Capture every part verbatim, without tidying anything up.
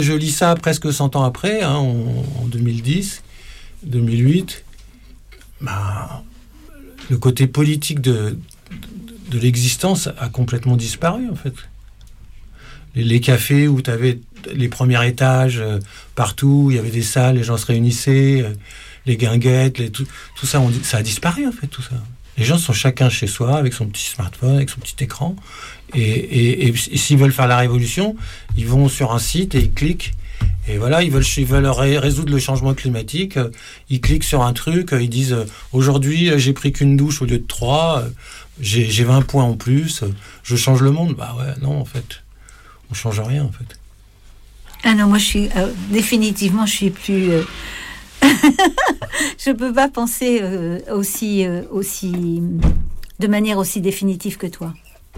Je lis ça presque cent ans après, hein, en, en deux mille dix, deux mille huit. Bah, le côté politique de, de, de l'existence a complètement disparu, en fait. Les, les cafés où tu avais les premiers étages, euh, partout, il y avait des salles, les gens se réunissaient, euh, les guinguettes, les, tout, tout ça, on, ça a disparu, en fait, tout ça. Les gens sont chacun chez soi, avec son petit smartphone, avec son petit écran. Et, et, et, et s'ils veulent faire la révolution, ils vont sur un site et ils cliquent. Et voilà, ils veulent, ils veulent résoudre le changement climatique. Ils cliquent sur un truc, ils disent « Aujourd'hui, j'ai pris qu'une douche au lieu de trois, j'ai, j'ai vingt points en plus, je change le monde. » Bah ouais, non, en fait. On change rien, en fait. Ah non, moi, je suis... Euh, définitivement, je suis plus... Euh... je peux pas penser euh, aussi, euh, aussi... de manière aussi définitive que toi.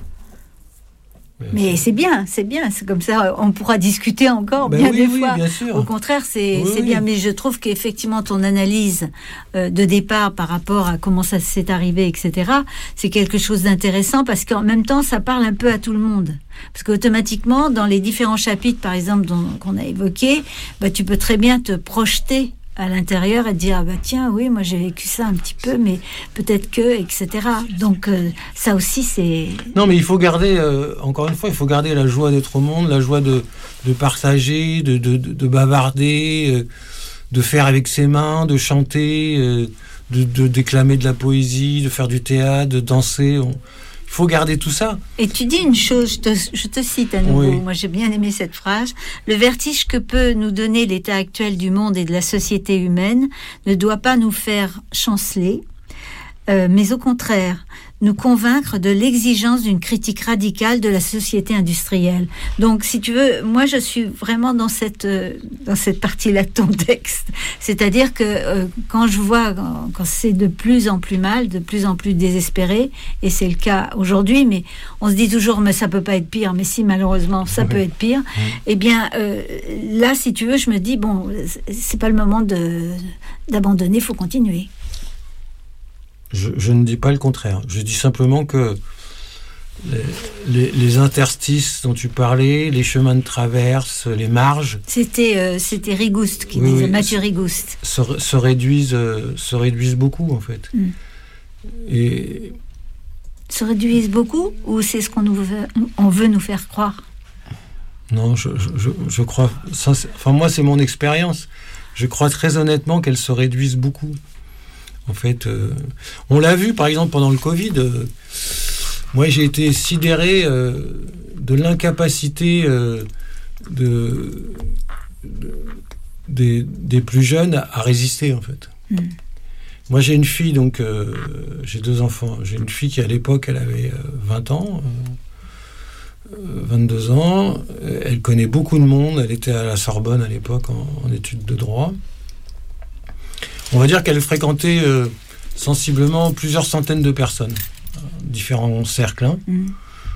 Mais c'est bien, c'est bien, c'est comme ça, on pourra discuter encore ben bien oui, des oui, fois. Bien sûr. Au contraire, c'est, oui, c'est oui. bien, mais je trouve qu'effectivement ton analyse euh, de départ par rapport à comment ça s'est arrivé, et cetera, c'est quelque chose d'intéressant parce qu'en même temps, ça parle un peu à tout le monde. Parce qu'automatiquement, dans les différents chapitres, par exemple, dont, qu'on a évoqués, bah, tu peux très bien te projeter à l'intérieur et te dire ah bah tiens oui moi j'ai vécu ça un petit peu mais peut-être que etc donc euh, ça aussi c'est non mais il faut garder euh, encore une fois il faut garder la joie d'être au monde, la joie de de partager, de de de bavarder, euh, de faire avec ses mains, de chanter, euh, de de déclamer de la poésie, de faire du théâtre, de danser. On... Il faut garder tout ça. Et tu dis une chose, je te, je te cite à nouveau, oui. Moi j'ai bien aimé cette phrase, le vertige que peut nous donner l'état actuel du monde et de la société humaine ne doit pas nous faire chanceler, euh, mais au contraire, nous convaincre de l'exigence d'une critique radicale de la société industrielle. Donc, si tu veux, moi, je suis vraiment dans cette euh, dans cette partie-là de ton texte. C'est-à-dire que euh, quand je vois, quand, quand c'est de plus en plus mal, de plus en plus désespéré, et c'est le cas aujourd'hui, mais on se dit toujours, mais ça peut pas être pire. Mais si, malheureusement, ça oui. peut être pire. Oui. Eh bien, euh, là, si tu veux, je me dis, bon, c'est pas le moment de d'abandonner, faut continuer. Je, je ne dis pas le contraire. Je dis simplement que les, les, les interstices dont tu parlais, les chemins de traverse, les marges... C'était, euh, c'était Rigouste qui oui, disait, oui, Mathieu Rigouste. Se, se, réduisent, euh, se réduisent beaucoup, en fait. Mm. Et... Se réduisent beaucoup ou c'est ce qu'on nous veut, on veut nous faire croire? Non, je, je, je crois... Ça, enfin, moi, c'est mon expérience. Je crois très honnêtement qu'elles se réduisent beaucoup. En fait, euh, on l'a vu, par exemple, pendant le Covid. Euh, moi, j'ai été sidéré euh, de l'incapacité euh, de, de, des, des plus jeunes à, à résister, en fait. Mm. Moi, j'ai une fille, donc, euh, j'ai deux enfants. J'ai une fille qui, à l'époque, elle avait euh, vingt ans, euh, vingt-deux ans. Elle connaît beaucoup de monde. Elle était à la Sorbonne, à l'époque, en, en études de droit. On va dire qu'elle fréquentait euh, sensiblement plusieurs centaines de personnes, euh, différents cercles. Hein. Mmh.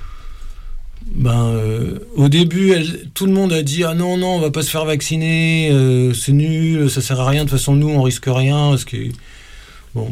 Ben, euh, au début, elle, tout le monde a dit « Ah non, non, on va pas se faire vacciner, euh, c'est nul, ça sert à rien, de toute façon, nous, on risque rien. » Parce que, bon.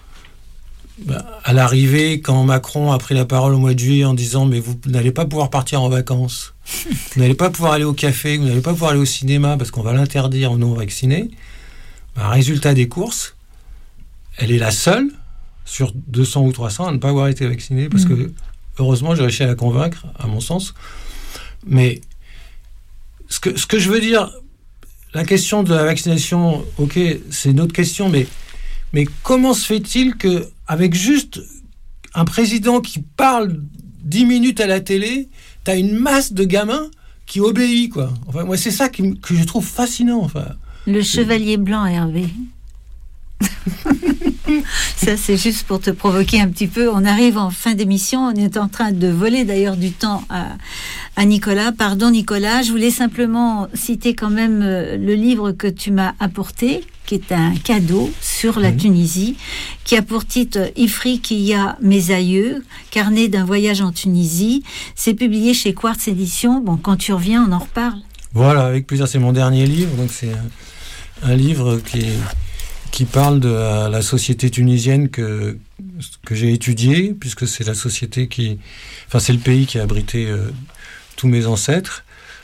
Ben, à l'arrivée, quand Macron a pris la parole au mois de juillet en disant « Mais vous n'allez pas pouvoir partir en vacances, vous n'allez pas pouvoir aller au café, vous n'allez pas pouvoir aller au cinéma parce qu'on va l'interdire aux non-vaccinés. » Un résultat des courses, elle est la seule sur deux cents ou trois cents à ne pas avoir été vaccinée parce mmh. que heureusement j'ai réussi à la convaincre à mon sens. Mais ce que, ce que je veux dire, la question de la vaccination, ok, c'est une autre question, mais, mais comment se fait-il qu'avec juste un président qui parle dix minutes à la télé, t'as une masse de gamins qui obéit, quoi. Enfin, moi c'est ça qui, que je trouve fascinant, enfin. Le chevalier blanc, Hervé. Ça, c'est juste pour te provoquer un petit peu. On arrive en fin d'émission. On est en train de voler d'ailleurs du temps à, à Nicolas. Pardon, Nicolas. Je voulais simplement citer quand même le livre que tu m'as apporté, qui est un cadeau sur la mmh. Tunisie, qui a pour titre Ifriqiya, mes aïeux, carnet d'un voyage en Tunisie. C'est publié chez Quartz Éditions. Bon, quand tu reviens, on en reparle. Voilà, avec plaisir. C'est mon dernier livre, donc c'est un, un livre qui, qui parle de la, la société tunisienne que, que j'ai étudiée, puisque c'est la société qui... Enfin, c'est le pays qui a abrité euh, tous mes ancêtres.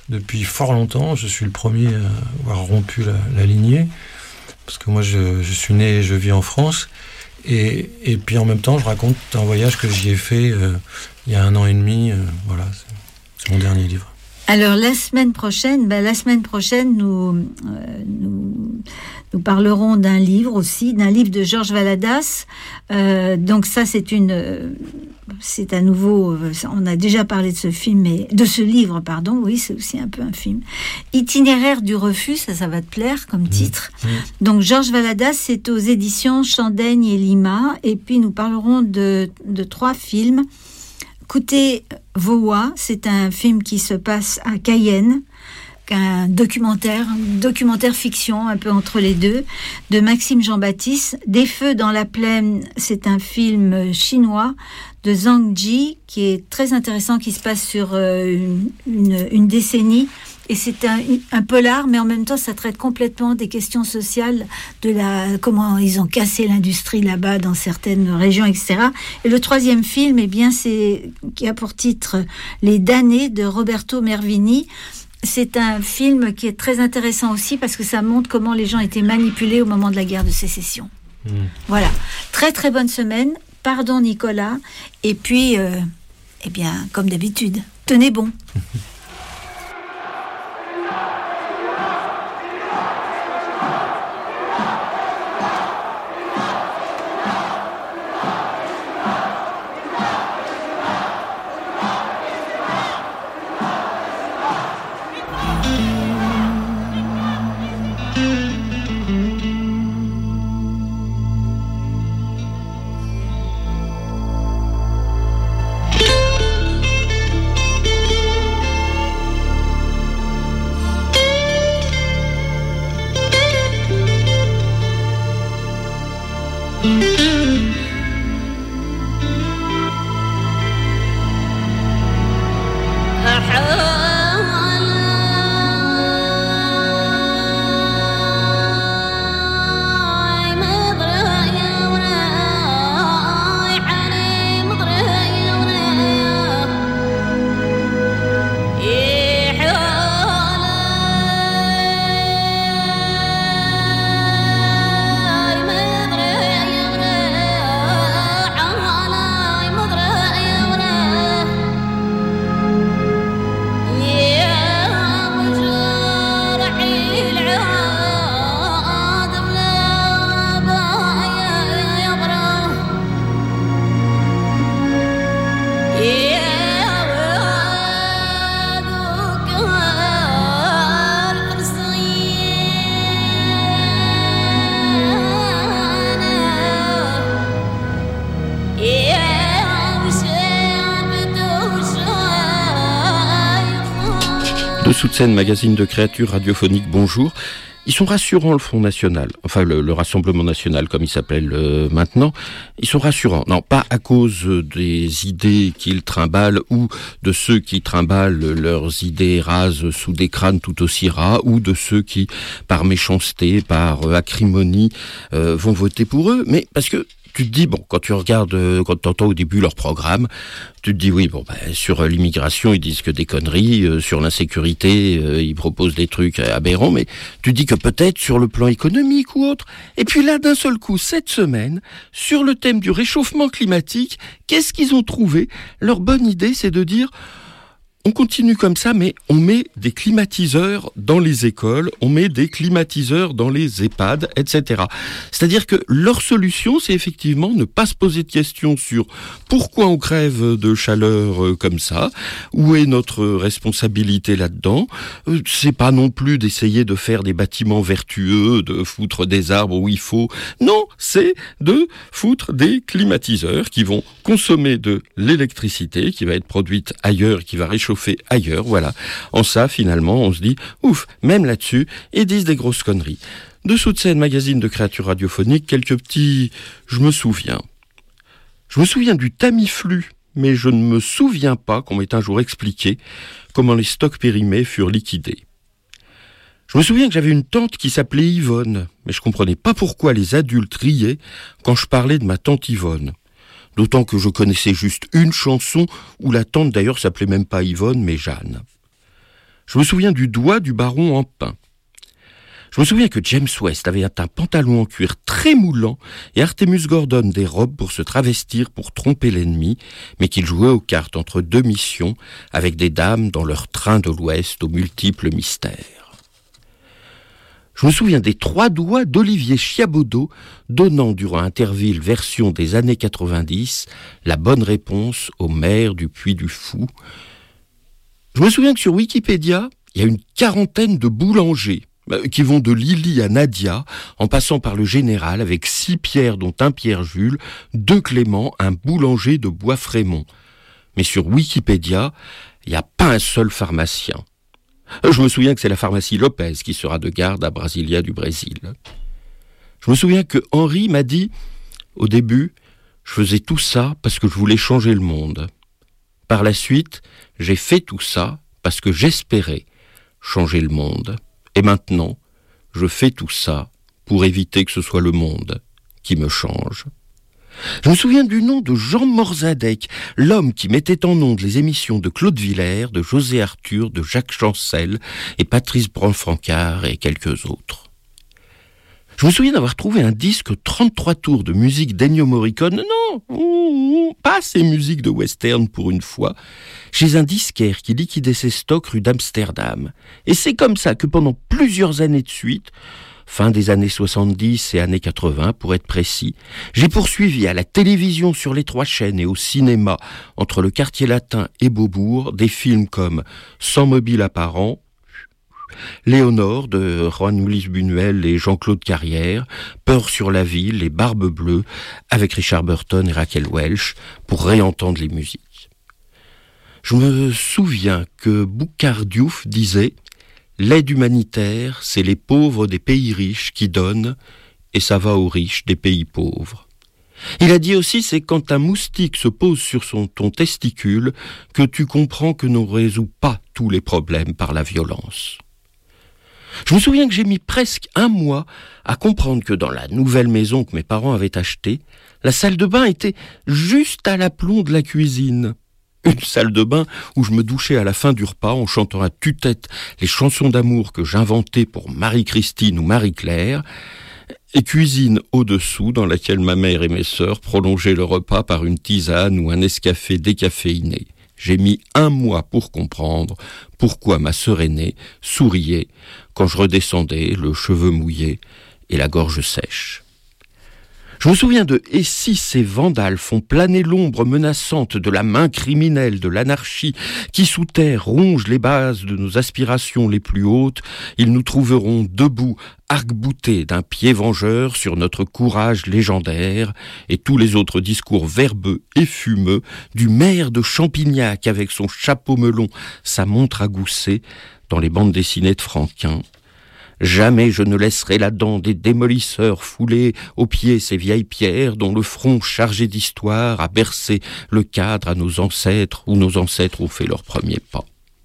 depuis fort longtemps. Je suis le premier à avoir rompu la, la lignée, parce que moi, je, je suis né et je vis en France. Et, et puis en même temps, je raconte un voyage que j'y ai fait euh, il y a un an et demi. Euh, voilà, c'est, c'est mon dernier livre. Alors la semaine prochaine, ben, la semaine prochaine, nous, euh, nous nous parlerons d'un livre aussi, d'un livre de Georges Valadas. Euh, donc ça, c'est une, euh, c'est à nouveau, euh, on a déjà parlé de ce film, mais de ce livre, pardon. Oui, c'est aussi un peu un film. Itinéraire du refus, ça, ça va te plaire comme titre. Mmh. Mmh. Donc Georges Valadas, c'est aux éditions Chandaigne et Lima. Et puis nous parlerons de de trois films. Écoutez, Vowa, c'est un film qui se passe à Cayenne, un documentaire, documentaire fiction, un peu entre les deux, de Maxime Jean-Baptiste. Des feux dans la plaine, c'est un film chinois de Zhang Ji, qui est très intéressant, qui se passe sur euh, une, une, une décennie. Et c'est un, un polar, mais en même temps, ça traite complètement des questions sociales, de la comment ils ont cassé l'industrie là-bas dans certaines régions, et cetera. Et le troisième film, eh bien, c'est qui a pour titre Les damnés de Roberto Mervini. C'est un film qui est très intéressant aussi parce que ça montre comment les gens étaient manipulés au moment de la guerre de sécession. Mmh. Voilà. Très très bonne semaine. Pardon Nicolas. Et puis, euh, eh bien, comme d'habitude, tenez bon. Dessous de scène, magazine de créatures radiophoniques, bonjour. Ils sont rassurants, le Front National, enfin le, le Rassemblement National comme il s'appelle euh, maintenant, ils sont rassurants. Non, pas à cause des idées qu'ils trimballent ou de ceux qui trimballent leurs idées rases sous des crânes tout aussi ras ou de ceux qui, par méchanceté, par euh, acrimonie, euh, vont voter pour eux, mais parce que tu te dis, bon, quand tu regardes, euh, quand tu entends au début leur programme, tu te dis, oui, bon, ben, sur euh, l'immigration, ils disent que des conneries, euh, sur l'insécurité, euh, ils proposent des trucs aberrants, mais tu te dis que peut-être sur le plan économique ou autre. Et puis là, d'un seul coup, cette semaine, sur le thème du réchauffement climatique, qu'est-ce qu'ils ont trouvé ? Leur bonne idée, c'est de dire, on continue comme ça, mais on met des climatiseurs dans les écoles, on met des climatiseurs dans les EHPAD, et cetera. C'est-à-dire que leur solution, c'est effectivement ne pas se poser de questions sur pourquoi on crève de chaleur comme ça, où est notre responsabilité là-dedans. C'est pas non plus d'essayer de faire des bâtiments vertueux, de foutre des arbres où il faut. Non, c'est de foutre des climatiseurs qui vont consommer de l'électricité, qui va être produite ailleurs, qui va réchauffer fait ailleurs, voilà. En ça, finalement, on se dit, ouf, même là-dessus, ils disent des grosses conneries. Dessous de scène, magazine de créatures radiophoniques, quelques petits... Je me souviens. Je me souviens du Tamiflu, mais je ne me souviens pas qu'on m'ait un jour expliqué comment les stocks périmés furent liquidés. Je me souviens que j'avais une tante qui s'appelait Yvonne, mais je comprenais pas pourquoi les adultes riaient quand je parlais de ma tante Yvonne. D'autant que je connaissais juste une chanson où la tante d'ailleurs s'appelait même pas Yvonne mais Jeanne. Je me souviens du doigt du baron en pin. Je me souviens que James West avait un pantalon en cuir très moulant et Artemus Gordon des robes pour se travestir pour tromper l'ennemi, mais qu'il jouait aux cartes entre deux missions avec des dames dans leur train de l'Ouest aux multiples mystères. Je me souviens des trois doigts d'Olivier Chiabodo donnant durant Interville version des années quatre-vingt-dix la bonne réponse au maire du Puy du Fou. Je me souviens que sur Wikipédia, il y a une quarantaine de boulangers qui vont de Lily à Nadia, en passant par le général, avec six Pierre, dont un Pierre-Jules, deux Clément, un boulanger de Bois-Frémont. Mais sur Wikipédia, il n'y a pas un seul pharmacien. Je me souviens que c'est la pharmacie Lopez qui sera de garde à Brasilia du Brésil. Je me souviens que Henri m'a dit, au début, je faisais tout ça parce que je voulais changer le monde. Par la suite, j'ai fait tout ça parce que j'espérais changer le monde. Et maintenant, je fais tout ça pour éviter que ce soit le monde qui me change. Je me souviens du nom de Jean Morzadec, l'homme qui mettait en ondes les émissions de Claude Villers, de José Arthur, de Jacques Chancel et Patrice Brun-Francard et quelques autres. Je me souviens d'avoir trouvé un disque trente-trois tours de musique d'Ennio Morricone, non, pas ces musiques de western pour une fois, chez un disquaire qui liquidait ses stocks rue d'Amsterdam. Et c'est comme ça que pendant plusieurs années de suite, fin des années soixante-dix et années quatre-vingts pour être précis, j'ai poursuivi à la télévision sur les trois chaînes et au cinéma, entre le quartier latin et Beaubourg, des films comme Sans mobile apparent, Léonore de Juan-Louis Buñuel et Jean-Claude Carrière, Peur sur la ville et Barbe bleue avec Richard Burton et Raquel Welch pour réentendre les musiques. Je me souviens que Boucard Diouf disait « L'aide humanitaire, c'est les pauvres des pays riches qui donnent et ça va aux riches des pays pauvres. » Il a dit aussi, c'est quand un moustique se pose sur son, ton testicule que tu comprends que l'on ne résout pas tous les problèmes par la violence. Je me souviens que j'ai mis presque un mois à comprendre que dans la nouvelle maison que mes parents avaient achetée, la salle de bain était juste à l'aplomb de la cuisine. Une salle de bain où je me douchais à la fin du repas en chantant à tue-tête les chansons d'amour que j'inventais pour Marie-Christine ou Marie-Claire, et cuisine au-dessous dans laquelle ma mère et mes sœurs prolongeaient le repas par une tisane ou un escafé décaféiné. J'ai mis un mois pour comprendre pourquoi ma sœur aînée souriait quand je redescendais, le cheveu mouillé et la gorge sèche. Je me souviens de « Et si ces vandales font planer l'ombre menaçante de la main criminelle de l'anarchie qui sous terre ronge les bases de nos aspirations les plus hautes, ils nous trouveront debout, arc-boutés d'un pied vengeur sur notre courage légendaire et tous les autres discours verbeux et fumeux du maire de Champignac avec son chapeau melon, sa montre à gousset dans les bandes dessinées de Franquin. Jamais je ne laisserai la dent des démolisseurs fouler aux pieds ces vieilles pierres dont le front chargé d'histoire a bercé le cadre à nos ancêtres où nos ancêtres ont fait leurs premiers pas.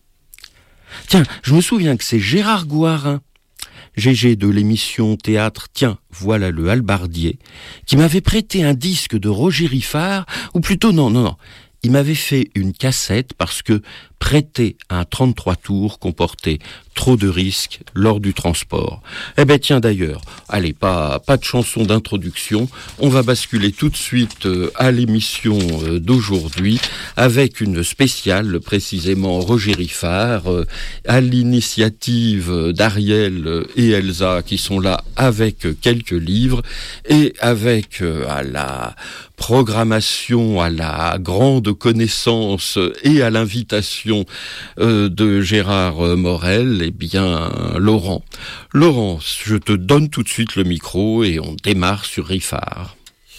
Tiens, je me souviens que c'est Gérard Gouarin, Gégé de l'émission Théâtre Tiens, voilà le halbardier, qui m'avait prêté un disque de Roger Riffard, ou plutôt non, non, non, il m'avait fait une cassette parce que prêter un trente-trois tours comportait trop de risques lors du transport. Eh ben tiens d'ailleurs, allez, pas, pas de chanson d'introduction, on va basculer tout de suite à l'émission d'aujourd'hui avec une spéciale, précisément Roger Riffard, à l'initiative d'Ariel et Elsa qui sont là avec quelques livres et avec à la programmation, à la grande connaissance et à l'invitation Euh, de Gérard Morel, eh bien, Laurent. Laurent, je te donne tout de suite le micro et on démarre sur Riffard.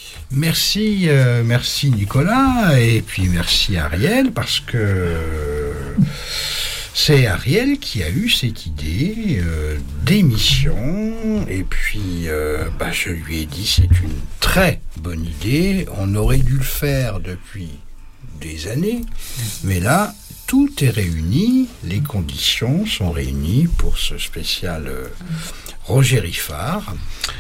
Merci, euh, merci Nicolas, et puis merci Ariel, parce que c'est Ariel qui a eu cette idée euh, d'émission, et puis euh, bah, je lui ai dit c'est une très bonne idée, on aurait dû le faire depuis des années, mais là, tout est réuni, les conditions sont réunies pour ce spécial euh, Roger Riffard.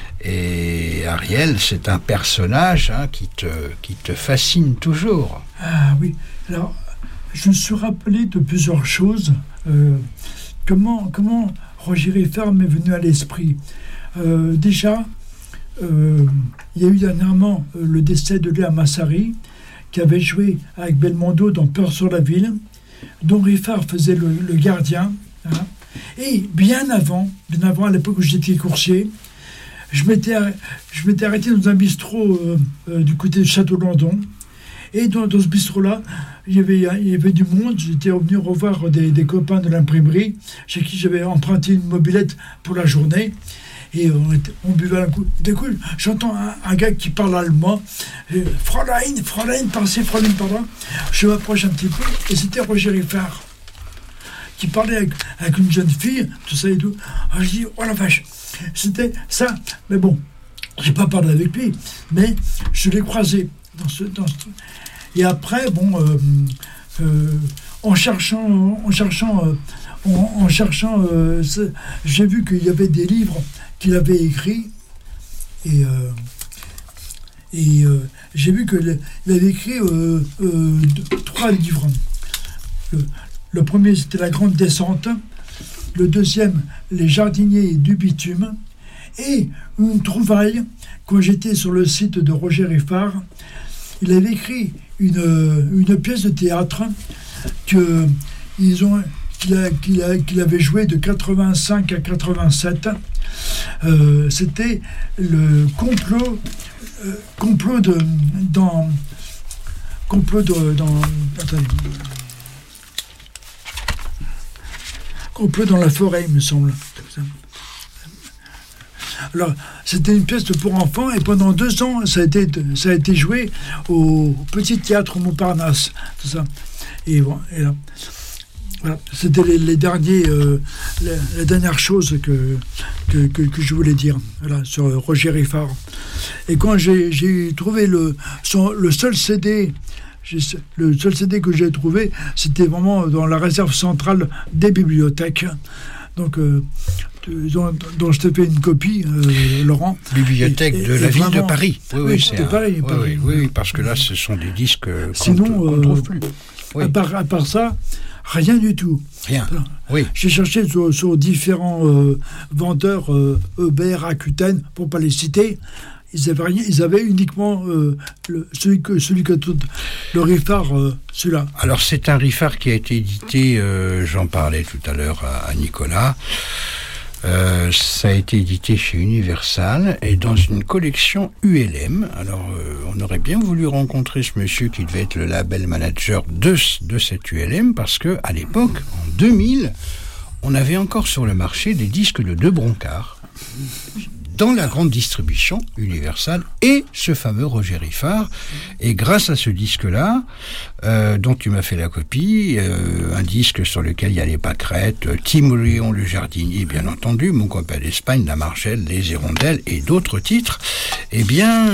Et Ariel, c'est un personnage hein, qui, te, qui te fascine toujours. Ah oui, alors je me suis rappelé de plusieurs choses. Euh, comment, comment Roger Riffard m'est venu à l'esprit. Euh, déjà, euh, il y a eu dernièrement euh, le décès de Léa Massari, qui avait joué avec Belmondo dans Peur sur la ville, dont Riffard faisait le, le gardien. Hein. Et bien avant, bien avant, à l'époque où j'étais coursier, je m'étais, je m'étais arrêté dans un bistrot euh, euh, du côté de Château-Landon. Et dans, dans ce bistrot-là, il y, avait, il y avait du monde. J'étais revenu revoir des, des copains de l'imprimerie, chez qui j'avais emprunté une mobilette pour la journée. Et on, était, on buvait un coup. D'un coup, j'entends un, un gars qui parle allemand. Et, Fräulein, Fräulein, passez, Fräulein, pardon. Je m'approche un petit peu, et c'était Roger Riffard, qui parlait avec, avec une jeune fille, tout ça et tout. Alors, je dis, oh la vache, c'était ça. Mais bon, j'ai pas parlé avec lui, mais je l'ai croisé dans ce, dans ce truc. Et après, bon, euh, euh, en cherchant, en cherchant, euh, en, en cherchant, euh, j'ai vu qu'il y avait des livres qu'il avait écrits, et, euh, et euh, j'ai vu qu'il avait écrit euh, euh, deux, trois livres. Le, le premier, c'était La Grande Descente. Le deuxième, Les Jardiniers du Bitume. Et une trouvaille, quand j'étais sur le site de Roger Riffard, il avait écrit une, une pièce de théâtre que ils ont, qu'il, a, qu'il, a, qu'il avait joué de quatre-vingt-cinq à quatre-vingt-sept. Euh, c'était le complot, euh, complot de dans complot de dans attendez, complot dans la forêt, il me semble. Alors, c'était une pièce pour enfants, et pendant deux ans, ça a été, ça a été joué au Petit Théâtre Montparnasse, tout ça. Et, bon, et là, voilà, c'était les, les derniers, euh, les, les dernières choses que, que, que, que je voulais dire, voilà, sur Roger Riffard. Et quand j'ai, j'ai trouvé le, son, le seul C D, le seul C D que j'ai trouvé, c'était vraiment dans la réserve centrale des bibliothèques. Donc, euh, dont, dont je te fais une copie, euh, Laurent. Bibliothèque et, de et, la et ville vraiment, de Paris. Oui, oui, oui c'était pareil. Oui, pareil. Oui, oui, parce que là, ce sont des disques qu'on Sinon, ne trouve plus. Oui. À, part, à part ça, rien du tout. Rien. Oui. J'ai cherché sur, sur différents euh, vendeurs, euh, Uber, Rakuten, pour ne pas les citer. Ils avaient rien, ils avaient uniquement euh, le, celui que celui que tout, le Riffard, euh, celui-là. Alors c'est un Riffard qui a été édité, euh, j'en parlais tout à l'heure à, à Nicolas. Euh, ça a été édité chez Universal et dans une collection U L M. Alors euh, on aurait bien voulu rencontrer ce monsieur qui devait être le label manager de de cette U L M, parce que à l'époque, en deux mille, on avait encore sur le marché des disques de De Broncard dans la grande distribution Universal, et ce fameux Roger Riffard. Et grâce à ce disque-là, euh, dont tu m'as fait la copie, euh, un disque sur lequel il y a les pâquerettes, Timoléon le jardinier, bien entendu, Mon copain d'Espagne, La Margelle, Les Hirondelles et d'autres titres, eh bien,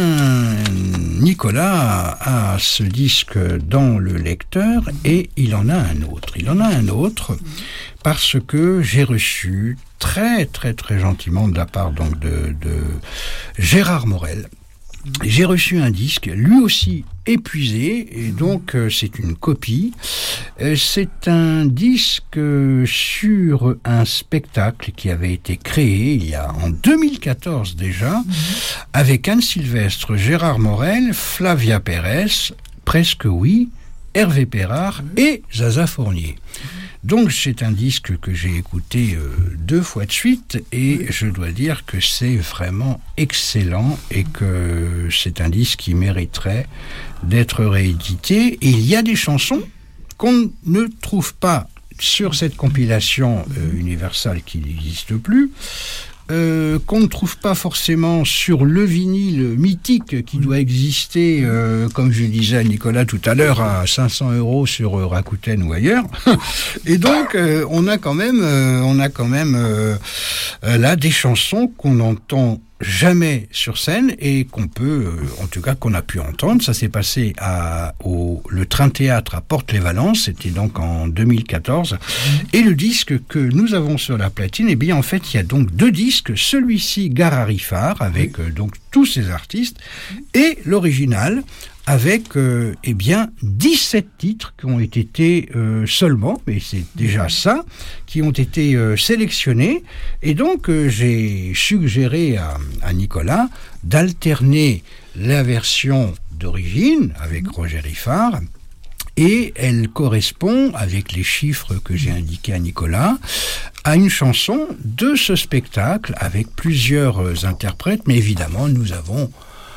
Nicolas a, a ce disque dans le lecteur, et il en a un autre. Il en a un autre parce que j'ai reçu très très très gentiment de la part donc de, de Gérard Morel, j'ai reçu un disque, lui aussi épuisé, et donc euh, c'est une copie. Euh, c'est un disque sur un spectacle qui avait été créé il y a en deux mille quatorze déjà, mmh. avec Anne Sylvestre, Gérard Morel, Flavia Pérez, Presque Oui, Hervé Perrard mmh. et Zaza Fournier. Donc c'est un disque que j'ai écouté euh, deux fois de suite, et je dois dire que c'est vraiment excellent, et que c'est un disque qui mériterait d'être réédité. Et il y a des chansons qu'on ne trouve pas sur cette compilation euh, Universal qui n'existe plus, Euh, qu'on ne trouve pas forcément sur le vinyle mythique qui doit exister, euh, comme je disais à Nicolas tout à l'heure, à cinq cents euros sur euh, Rakuten ou ailleurs. Et donc, euh, on a quand même, euh, on a quand même euh, euh, là des chansons qu'on entend jamais sur scène, et qu'on peut, euh, en tout cas qu'on a pu entendre. Ça s'est passé à au le Train Théâtre à Porte-les-Valences, c'était donc en deux mille quatorze. Mmh. Et le disque que nous avons sur la platine, eh bien en fait il y a donc deux disques, celui-ci Gare à Riffard avec oui. euh, donc tous ces artistes, et l'original avec euh, eh bien dix-sept titres qui ont été euh, seulement, mais c'est déjà ça, qui ont été euh, sélectionnés. Et donc euh, j'ai suggéré à, à Nicolas d'alterner la version d'origine avec Roger Riffard, et elle correspond, avec les chiffres que j'ai indiqués à Nicolas, à une chanson de ce spectacle avec plusieurs interprètes, mais évidemment nous avons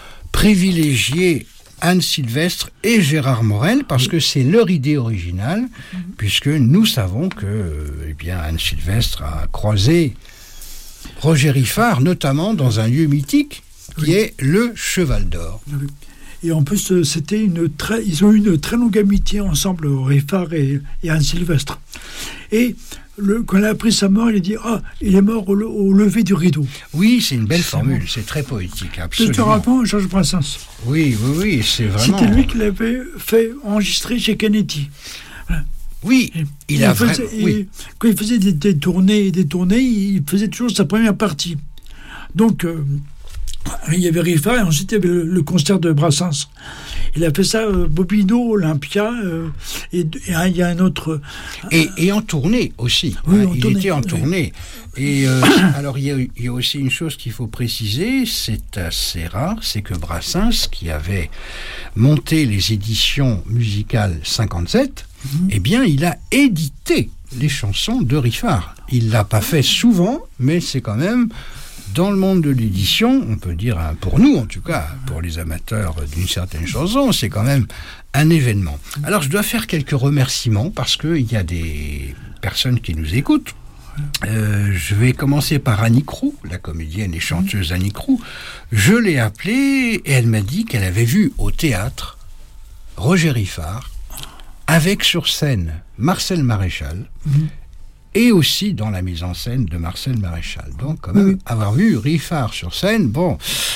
privilégié Anne Sylvestre et Gérard Morel parce que c'est leur idée originale, puisque nous savons que eh bien, Anne Sylvestre a croisé Roger Riffard, notamment dans un lieu mythique qui oui. est le Cheval d'Or. Oui. Et en plus, c'était une très, ils ont eu une très longue amitié ensemble, Riffard et, et Anne Sylvestre. Et le, quand elle a appris sa mort, il a dit « Ah, il est mort au, au lever du rideau ». Oui, c'est une belle formule, bon. C'est très poétique, absolument. C'était rapport à Georges Brassens. Oui, oui, oui, c'est vraiment... C'était lui qui l'avait fait enregistrer chez Kennedy. Voilà. Oui, et, il et a faisait, vraiment... Oui. Quand il faisait des, des tournées et des tournées, il faisait toujours sa première partie. Donc... Euh, il y avait Riffard et ensuite il y avait le, le concert de Brassens. Il a fait ça, euh, Bobino, Olympia, euh, et, et il y a un autre... Et, et en tournée aussi. Oui, hein, en il tournée, était en oui. tournée. Et euh, alors il y, a, il y a aussi une chose qu'il faut préciser, c'est assez rare, c'est que Brassens, qui avait monté les éditions musicales cinquante-sept, mm-hmm. eh bien il a édité les chansons de Riffard. Il ne l'a pas fait souvent, mais c'est quand même... Dans le monde de l'édition, on peut dire, pour nous en tout cas, pour les amateurs d'une certaine chanson, c'est quand même un événement. Alors je dois faire quelques remerciements parce qu'il y a des personnes qui nous écoutent. Euh, je vais commencer par Annie Crou, la comédienne et chanteuse Annie Crou. Je l'ai appelée et elle m'a dit qu'elle avait vu au théâtre Roger Riffard avec sur scène Marcel Maréchal. Mmh. Et aussi dans la mise en scène de Marcel Maréchal. Donc, quand même, oui. avoir vu Riffard sur scène, bon,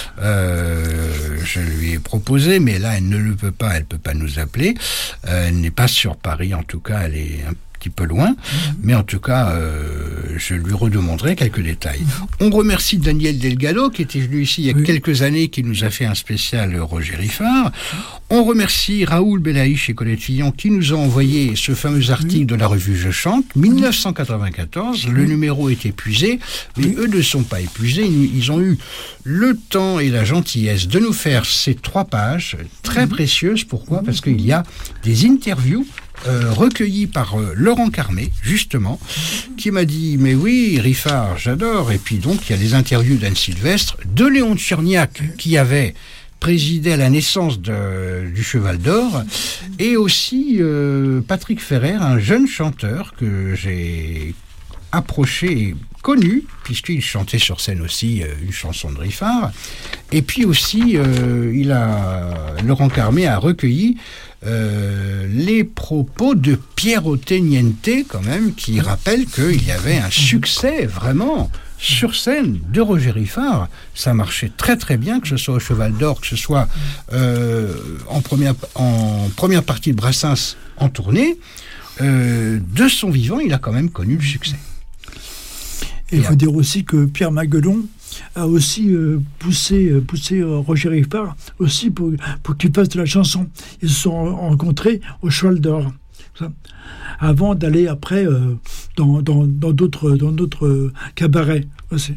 euh, je lui ai proposé, mais là, elle ne le peut pas, elle ne peut pas nous appeler. Euh, elle n'est pas sur Paris, en tout cas, elle est un petit peu loin. Mmh. Mais en tout cas, euh, je lui redemanderai quelques détails. Mmh. On remercie Daniel Delgado, qui était venu ici il y a oui. quelques années, qui nous a fait un spécial Roger Riffard. On remercie Raoul Belaïch et Colette Fillon qui nous ont envoyé ce fameux article oui. de la revue Je Chante, dix-neuf cent quatre-vingt-quatorze. Oui. Le numéro est épuisé, mais oui. eux ne sont pas épuisés. Ils ont eu le temps et la gentillesse de nous faire ces trois pages très oui. précieuses. Pourquoi ? Parce qu'il y a des interviews Euh, recueilli par euh, Laurent Carmé, justement, qui m'a dit « Mais oui, Riffard, j'adore ». Et puis donc, il y a des interviews d'Anne Sylvestre, de Léon Tcherniak, qui avait présidé à la naissance de, du Cheval d'Or, et aussi euh, Patrick Ferrer, un jeune chanteur que j'ai approché et connu, puisqu'il chantait sur scène aussi euh, une chanson de Riffard. Et puis aussi, euh, il a, Laurent Carmé a recueilli Euh, les propos de Piero Teniente, quand même, qui rappelle qu'il y avait un succès, vraiment, sur scène, de Roger Riffard. Ça marchait très très bien, que ce soit au Cheval d'Or, que ce soit euh, en, première, en première partie de Brassens en tournée. Euh, de son vivant, il a quand même connu le succès. Et il faut dire aussi que Pierre Maguelon a aussi euh, poussé, euh, poussé euh, Roger Riffard aussi pour, pour qu'il fasse de la chanson. Ils se sont rencontrés au Cheval d'Or, ça, avant d'aller après euh, dans, dans, dans d'autres, dans d'autres euh, cabarets aussi.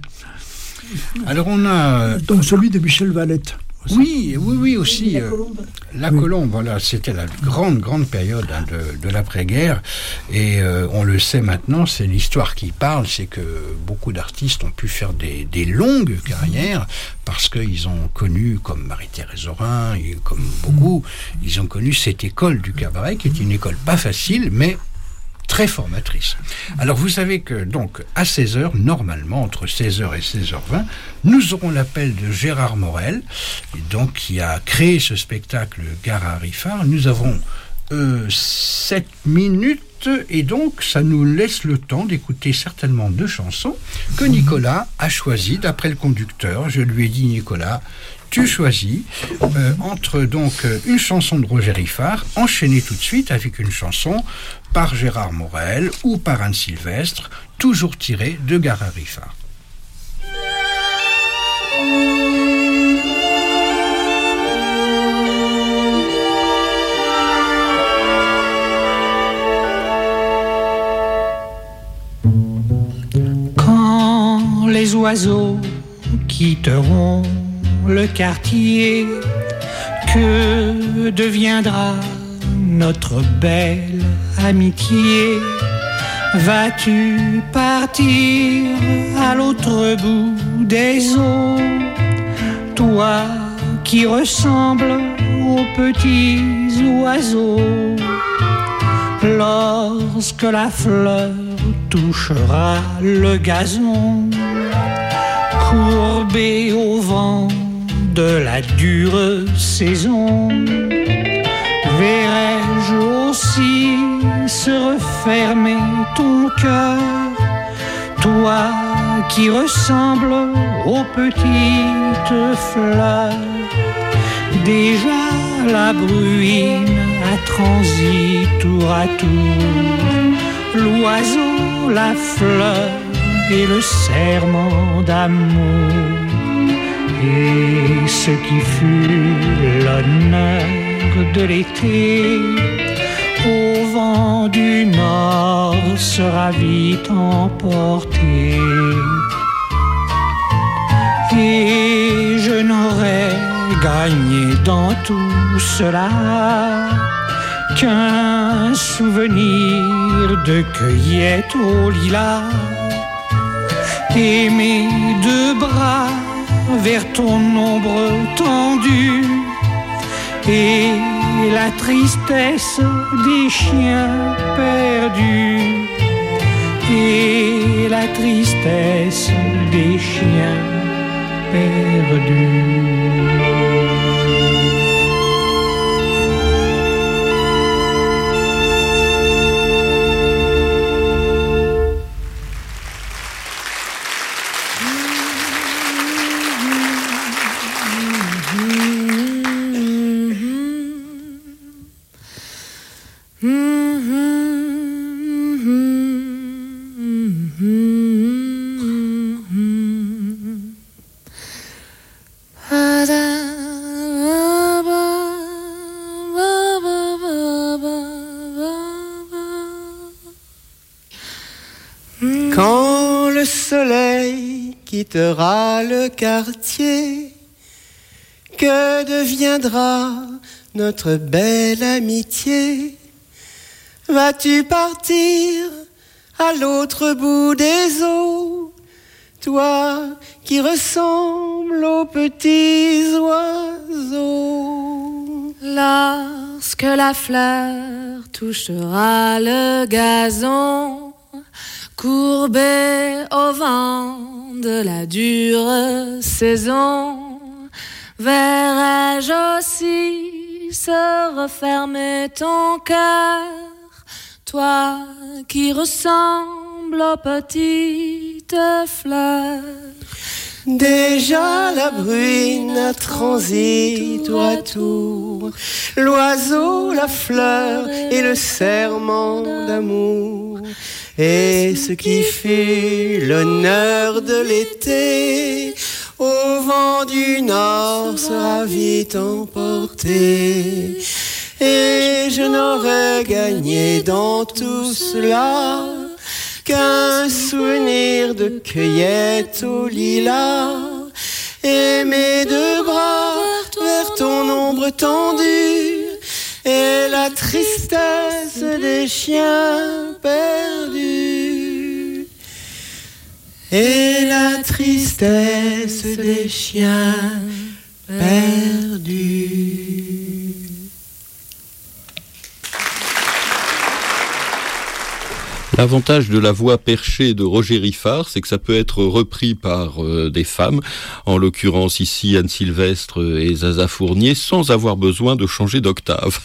Alors on a... Donc celui de Michel Valette. Aussi. Oui, oui, oui, aussi. La euh, Colombe. La oui. Colombe, voilà, c'était la grande, grande période hein, de, de l'après-guerre. Et euh, on le sait maintenant, c'est l'histoire qui parle, c'est que beaucoup d'artistes ont pu faire des, des longues carrières parce qu'ils ont connu, comme Marie-Thérèse Aurin, et comme beaucoup, ils ont connu cette école du cabaret, qui est une école pas facile, mais très formatrice. Alors vous savez que donc à seize heures, normalement entre seize heures et seize heures vingt, nous aurons l'appel de Gérard Morel, donc qui a créé ce spectacle Gare à Riffard. Nous avons euh, sept minutes et donc ça nous laisse le temps d'écouter certainement deux chansons que Nicolas a choisies d'après le conducteur. Je lui ai dit Nicolas, tu choisis euh, entre donc une chanson de Roger Riffard enchaînée tout de suite avec une chanson par Gérard Morel ou par Anne Sylvestre, toujours tirée de Gare à Riffard. oiseaux quitteront le quartier. Que deviendra notre belle amitié? Vas-tu partir à l'autre bout des eaux, toi qui ressembles aux petits oiseaux? Lorsque la fleur touchera le gazon, courbé au vent de la dure saison, verrai-je aussi se refermer ton cœur, toi qui ressembles aux petites fleurs? Déjà la bruine a transi tour à tour, l'oiseau, la fleur et le serment d'amour. Et ce qui fut l'honneur de l'été, au vent du nord sera vite emporté. Et je n'aurai gagné dans tout cela qu'un souvenir de cueillette au lilas, et mes deux bras vers ton ombre tendue, et la tristesse des chiens perdus, et la tristesse des chiens perdus. Quand le soleil quittera le quartier, que deviendra notre belle amitié? Vas-tu partir à l'autre bout des eaux, toi qui ressembles aux petits oiseaux? Lorsque la fleur touchera le gazon, courbé au vent de la dure saison, verrai-je aussi se refermer ton cœur, toi qui ressembles aux petites fleurs? Déjà la bruine a transi tour à tour, l'oiseau, la fleur et le serment d'amour. Et ce qui fut l'honneur de l'été, au vent du nord sera vite emporté. Et je n'aurai gagné dans tout cela qu'un souvenir de cueillette au lilas, et mes deux bras vers ton ombre tendue, et la tristesse des chiens perdus, et la tristesse des chiens perdus. L'avantage de la voix perchée de Roger Riffard, c'est que ça peut être repris par euh, des femmes, en l'occurrence ici Anne Sylvestre et Zaza Fournier, sans avoir besoin de changer d'octave.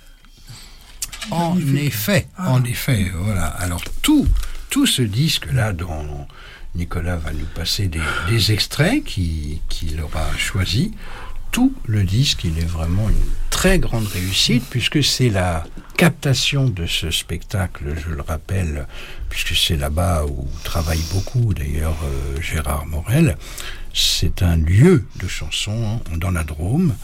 En effet, en effet, voilà. Alors tout, tout ce disque-là dont Nicolas va nous passer des, des extraits qu'il qui aura choisi, tout le disque, il est vraiment une très grande réussite, puisque c'est la captation de ce spectacle, je le rappelle, puisque c'est là-bas où travaille beaucoup d'ailleurs euh, Gérard Morel. C'est un lieu de chansons, hein, dans la Drôme,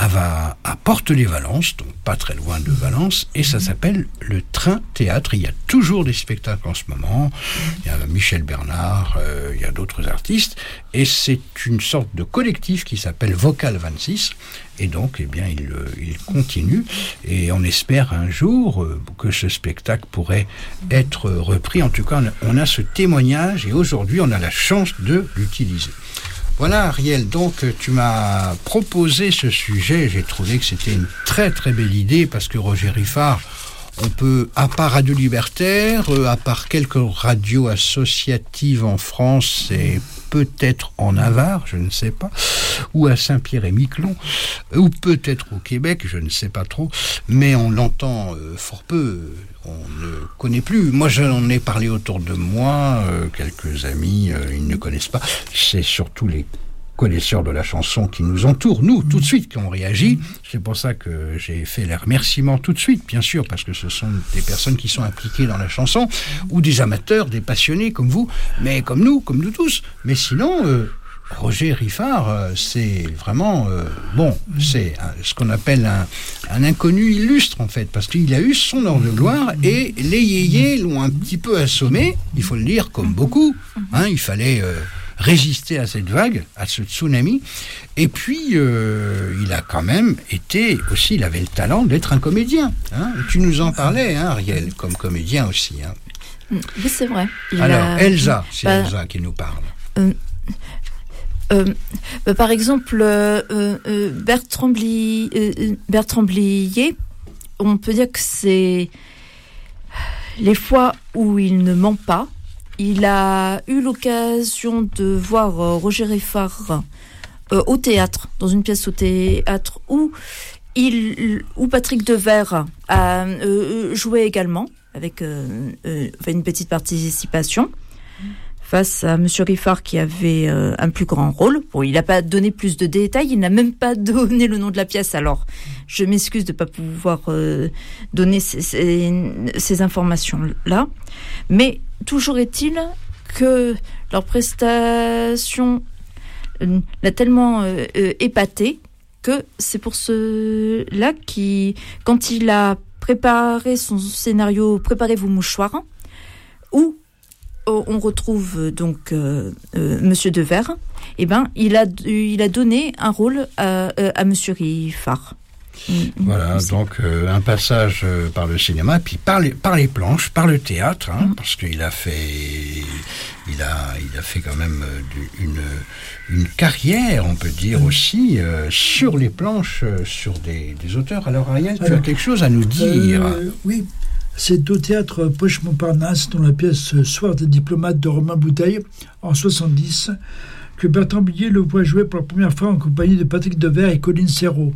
à, à Porte-les-Valences, donc pas très loin de Valence, et ça s'appelle le Train Théâtre. Il y a toujours des spectacles en ce moment. Il y a Michel Bernard, euh, il y a d'autres artistes, et c'est une sorte de collectif qui s'appelle Vocal vingt-six, et donc, eh bien, il, il continue, et on espère un jour euh, que ce spectacle pourrait être repris. En tout cas, on a ce témoignage, et aujourd'hui, on a la chance de l'utiliser. Voilà, Ariel, donc tu m'as proposé ce sujet, j'ai trouvé que c'était une très très belle idée, parce que Roger Riffard, on peut, à part Radio Libertaire, à part quelques radios associatives en France, et peut-être en Navarre, je ne sais pas, ou à Saint-Pierre-et-Miquelon, ou peut-être au Québec, je ne sais pas trop, mais on l'entend euh, fort peu, on ne connaît plus. Moi, j'en ai parlé autour de moi, euh, quelques amis, euh, ils ne connaissent pas. C'est surtout les connaisseurs de la chanson qui nous entourent, nous, tout de suite, qui ont réagi. C'est pour ça que j'ai fait les remerciements tout de suite, bien sûr, parce que ce sont des personnes qui sont impliquées dans la chanson, ou des amateurs, des passionnés comme vous, mais comme nous, comme nous tous. Mais sinon, euh, Roger Riffard, euh, c'est vraiment, euh, bon, c'est un, ce qu'on appelle un, un inconnu illustre, en fait, parce qu'il a eu son heure de gloire, et les yéyés l'ont un petit peu assommé, il faut le dire, comme beaucoup, hein, il fallait... Euh, résister à cette vague, à ce tsunami, et puis euh, il a quand même été aussi, il avait le talent d'être un comédien. Hein. Tu nous en parlais, hein, Ariel, comme comédien aussi. Hein. Oui, c'est vrai. Il Alors, a... Elsa, c'est bah, Elsa qui nous parle. Euh, euh, bah, par exemple, euh, euh, Bertrand, Bli, euh, Bertrand Blier, on peut dire que c'est les fois où il ne ment pas. Il a eu l'occasion de voir euh, Roger Riffard euh, au théâtre, dans une pièce au théâtre, où, il, où Patrick Devers a euh, joué également, avec euh, euh, une petite participation, face à Monsieur Riffard qui avait euh, un plus grand rôle. Bon, il n'a pas donné plus de détails, il n'a même pas donné le nom de la pièce, alors je m'excuse de ne pas pouvoir euh, donner ces, ces, ces informations-là. Mais toujours est-il que leur prestation euh, l'a tellement euh, euh, épaté que c'est pour cela qui, quand il a préparé son scénario « Préparez vos mouchoirs », où on retrouve donc euh, euh, Monsieur Devers, eh ben, il a, il a donné un rôle à, à Monsieur Riffard. Voilà, donc euh, un passage euh, par le cinéma, puis par les, par les planches, par le théâtre, hein, mmh. parce qu'il a fait, il a, il a fait quand même euh, du, une, une carrière, on peut dire mmh. aussi, euh, sur les planches, euh, sur des, des auteurs. Alors Ariel, tu Alors, as quelque chose à nous dire euh, Oui, c'est au théâtre Poche Montparnasse, dans la pièce Soir des diplomates de Romain Bouteille, en soixante-dix, que Bertrand Blier le voit jouer pour la première fois en compagnie de Patrick Devers et Colline Serrault.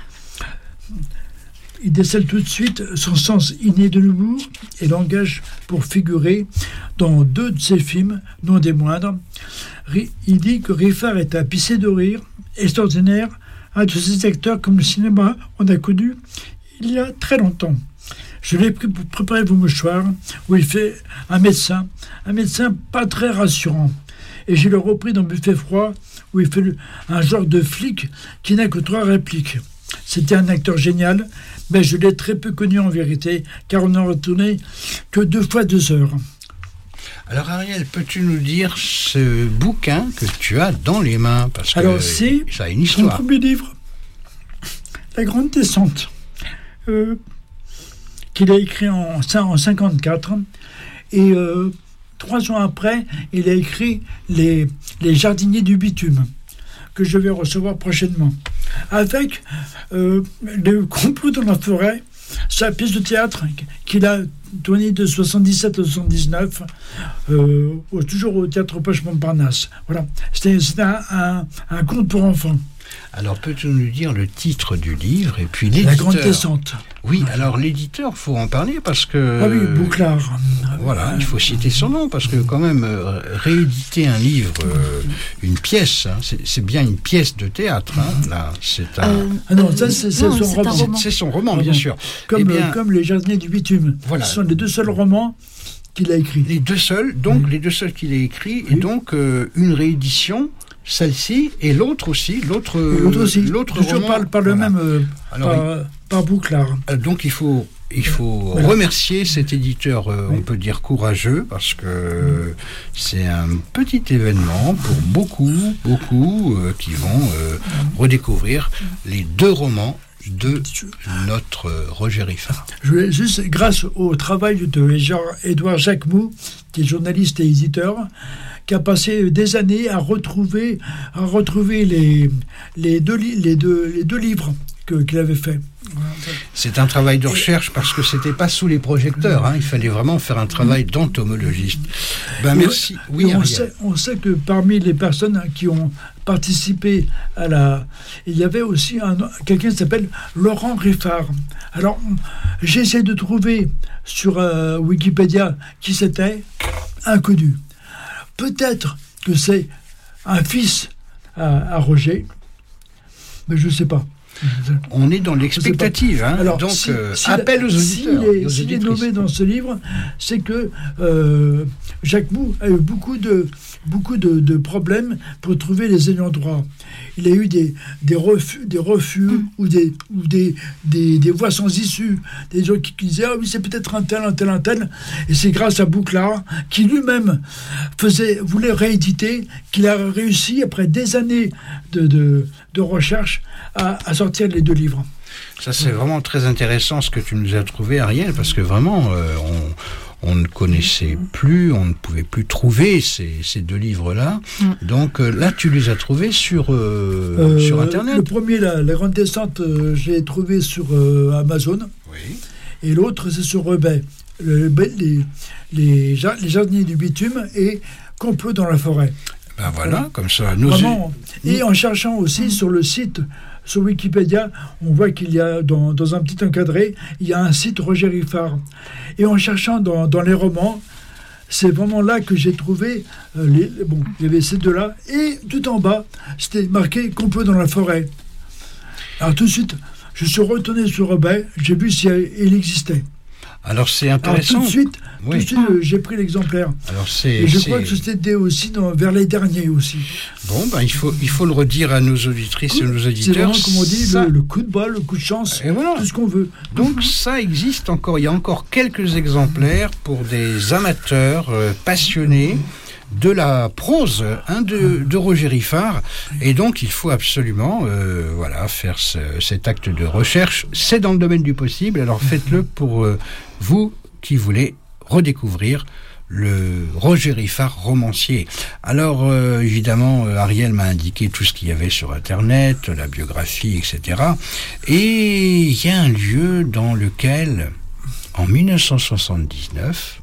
Il décèle tout de suite son sens inné de l'humour et l'engage pour figurer dans deux de ses films, non des moindres. Il dit que Riffard est à pisser de rire, extraordinaire, un de ces acteurs comme le cinéma on a connu il y a très longtemps. Je l'ai pris pour préparer vos mouchoirs, où il fait un médecin, un médecin pas très rassurant. Et je l'ai repris dans Buffet froid, où il fait un genre de flic qui n'a que trois répliques. C'était un acteur génial, mais je l'ai très peu connu en vérité, car on n'en a tourné que deux fois deux heures. Alors Ariel, peux-tu nous dire ce bouquin que tu as dans les mains, parce que Alors, c'est ça a une histoire. Son premier livre, La Grande Descente, euh, qu'il a écrit en, en cinquante-quatre, et euh, trois ans après, il a écrit les, les Jardiniers du bitume, que je vais recevoir prochainement. Avec euh, le complot dans la forêt, sa pièce de théâtre qu'il a tournée de soixante-dix-sept à soixante-dix-neuf, euh, toujours au théâtre Poche Montparnasse. Voilà. C'était, c'était un, un, un conte pour enfants. Alors, peux-tu nous dire le titre du livre et puis l'éditeur ? La Grande Descente. Oui, alors l'éditeur, il faut en parler parce que... Ah oui, Bouclard. Voilà, il faut citer son nom parce que quand même, euh, rééditer un livre, euh, une pièce, hein, c'est, c'est bien une pièce de théâtre. Hein, là, c'est un... Euh, ah non, ça c'est, c'est non, son c'est roman. roman. C'est, c'est son roman, bien sûr. Comme, eh bien, euh, comme Les Jardiniers du bitume. Voilà. Ce sont les deux seuls romans qu'il a écrits. Les deux seuls, donc oui. les deux seuls qu'il a écrits, oui. Et donc euh, une réédition celle-ci et l'autre aussi, l'autre, l'autre aussi, l'autre toujours roman. par, par le Voilà. même, euh, Alors, par, il, par Bouclard. euh, donc il faut, il faut Voilà. remercier cet éditeur, euh, Oui. on peut dire courageux, parce que euh, c'est un petit événement pour beaucoup, beaucoup euh, qui vont euh, redécouvrir les deux romans de notre euh, Roger Riffard. Je voulais juste, grâce au travail de Édouard Jacquemoux, qui est journaliste et éditeur, qui a passé des années à retrouver, à retrouver les, les, deux, li- les, deux, les deux livres que, qu'il avait fait. C'est un travail de recherche parce que c'était pas sous les projecteurs, hein, il fallait vraiment faire un travail d'entomologiste. Ben merci. Oui, Et on, Ariel. sait, on sait que parmi les personnes qui ont participé à la... Il y avait aussi un, quelqu'un qui s'appelle Laurent Riffard. Alors, j'essaie de trouver sur euh, Wikipédia qui c'était, inconnu. Peut-être que c'est un fils à, à Roger, mais je ne sais pas. On est dans l'expectative, hein. Alors, donc si, euh, si appel aux s'il auditeurs. est, et aux s'il est auditrices. nommé dans ce livre, c'est que euh, Jacquemoux a eu beaucoup de, beaucoup de, de problèmes pour trouver les ayants droit. Il a eu des, des refus, des refus mm. ou, des, ou des, des, des voix sans issue, des gens qui, qui disaient ah oui c'est peut-être un tel, un tel, un tel, et c'est grâce à Bouclard qui lui-même faisait, voulait rééditer, qu'il a réussi après des années de, de, de recherche à, à sortir les deux livres. Ça c'est vraiment très intéressant ce que tu nous as trouvé, Ariel, parce que vraiment euh, on, on ne connaissait plus, on ne pouvait plus trouver ces, ces deux livres-là. Mm. Donc euh, là tu les as trouvés sur, euh, euh, sur Internet. Le premier, la, la Grande Descente, euh, je l'ai trouvé sur euh, Amazon. Oui. Et l'autre c'est sur eBay. Le, les, les, les jardiniers du bitume et Complot dans la forêt. Ben voilà, voilà. Comme ça. Nous Vraiment. Et en cherchant aussi mmh. sur le site, sur Wikipédia, on voit qu'il y a, dans, dans un petit encadré, il y a un site Roger Riffard. Et en cherchant dans, dans les romans, c'est vraiment là que j'ai trouvé, euh, les, bon, il y avait ces deux-là, et tout en bas, c'était marqué Complot dans la forêt. Alors tout de suite, je suis retourné sur eBay, j'ai vu s'il existait. Alors c'est intéressant. Alors, tout de suite, oui. tout de suite euh, j'ai pris l'exemplaire. Alors c'est. Et je c'est... crois que c'était aussi dans, vers les derniers aussi. Bon, ben il faut il faut le redire à nos auditrices et nos auditeurs. C'est vraiment comme on dit ça... le, le coup de bol, le coup de chance, et voilà. tout ce qu'on veut. Donc ça existe encore. Il y a encore quelques exemplaires pour des amateurs euh, passionnés de la prose hein, de, de Roger Riffard, et donc il faut absolument euh, voilà, faire ce, cet acte de recherche. C'est dans le domaine du possible, alors faites-le pour euh, vous qui voulez redécouvrir le Roger Riffard romancier. Alors euh, évidemment, euh, Ariel m'a indiqué tout ce qu'il y avait sur Internet, la biographie, et cetera. Et il y a un lieu dans lequel, en dix-neuf cent soixante-dix-neuf,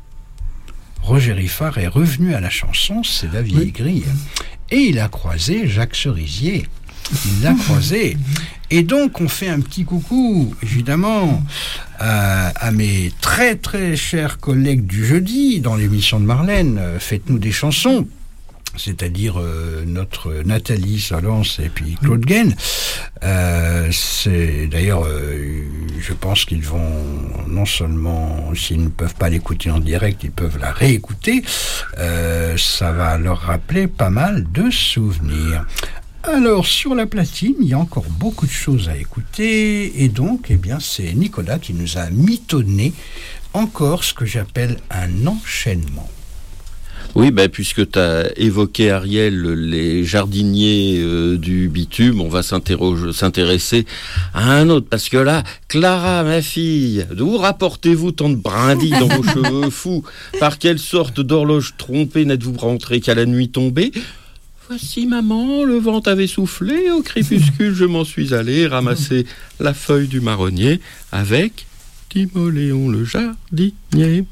Roger Riffard est revenu à la chanson, c'est la vieille oui. grille, et il a croisé Jacques Cerisier. Il l'a croisé. Et donc, on fait un petit coucou, évidemment, à, à mes très très chers collègues du jeudi dans l'émission de Marlène, Faites-nous des chansons, c'est-à-dire euh, notre Nathalie Salence et puis Claude Guesne. Euh, c'est d'ailleurs, euh, je pense qu'ils vont non seulement, s'ils ne peuvent pas l'écouter en direct, ils peuvent la réécouter. Euh, ça va leur rappeler pas mal de souvenirs. Alors, sur la platine, il y a encore beaucoup de choses à écouter, et donc, eh bien, c'est Nicolas qui nous a mitonné encore ce que j'appelle un enchaînement. Oui, ben, puisque tu as évoqué, Ariel, les jardiniers euh, du bitume, on va s'intéresser à un autre. Parce que là, Clara, ma fille, d'où rapportez-vous tant de brindilles dans vos cheveux fous? Par quelle sorte d'horloge trompée n'êtes-vous rentré qu'à la nuit tombée? Voici, maman, le vent avait soufflé, au crépuscule, je m'en suis allé ramasser la feuille du marronnier avec Timoléon le jardinier.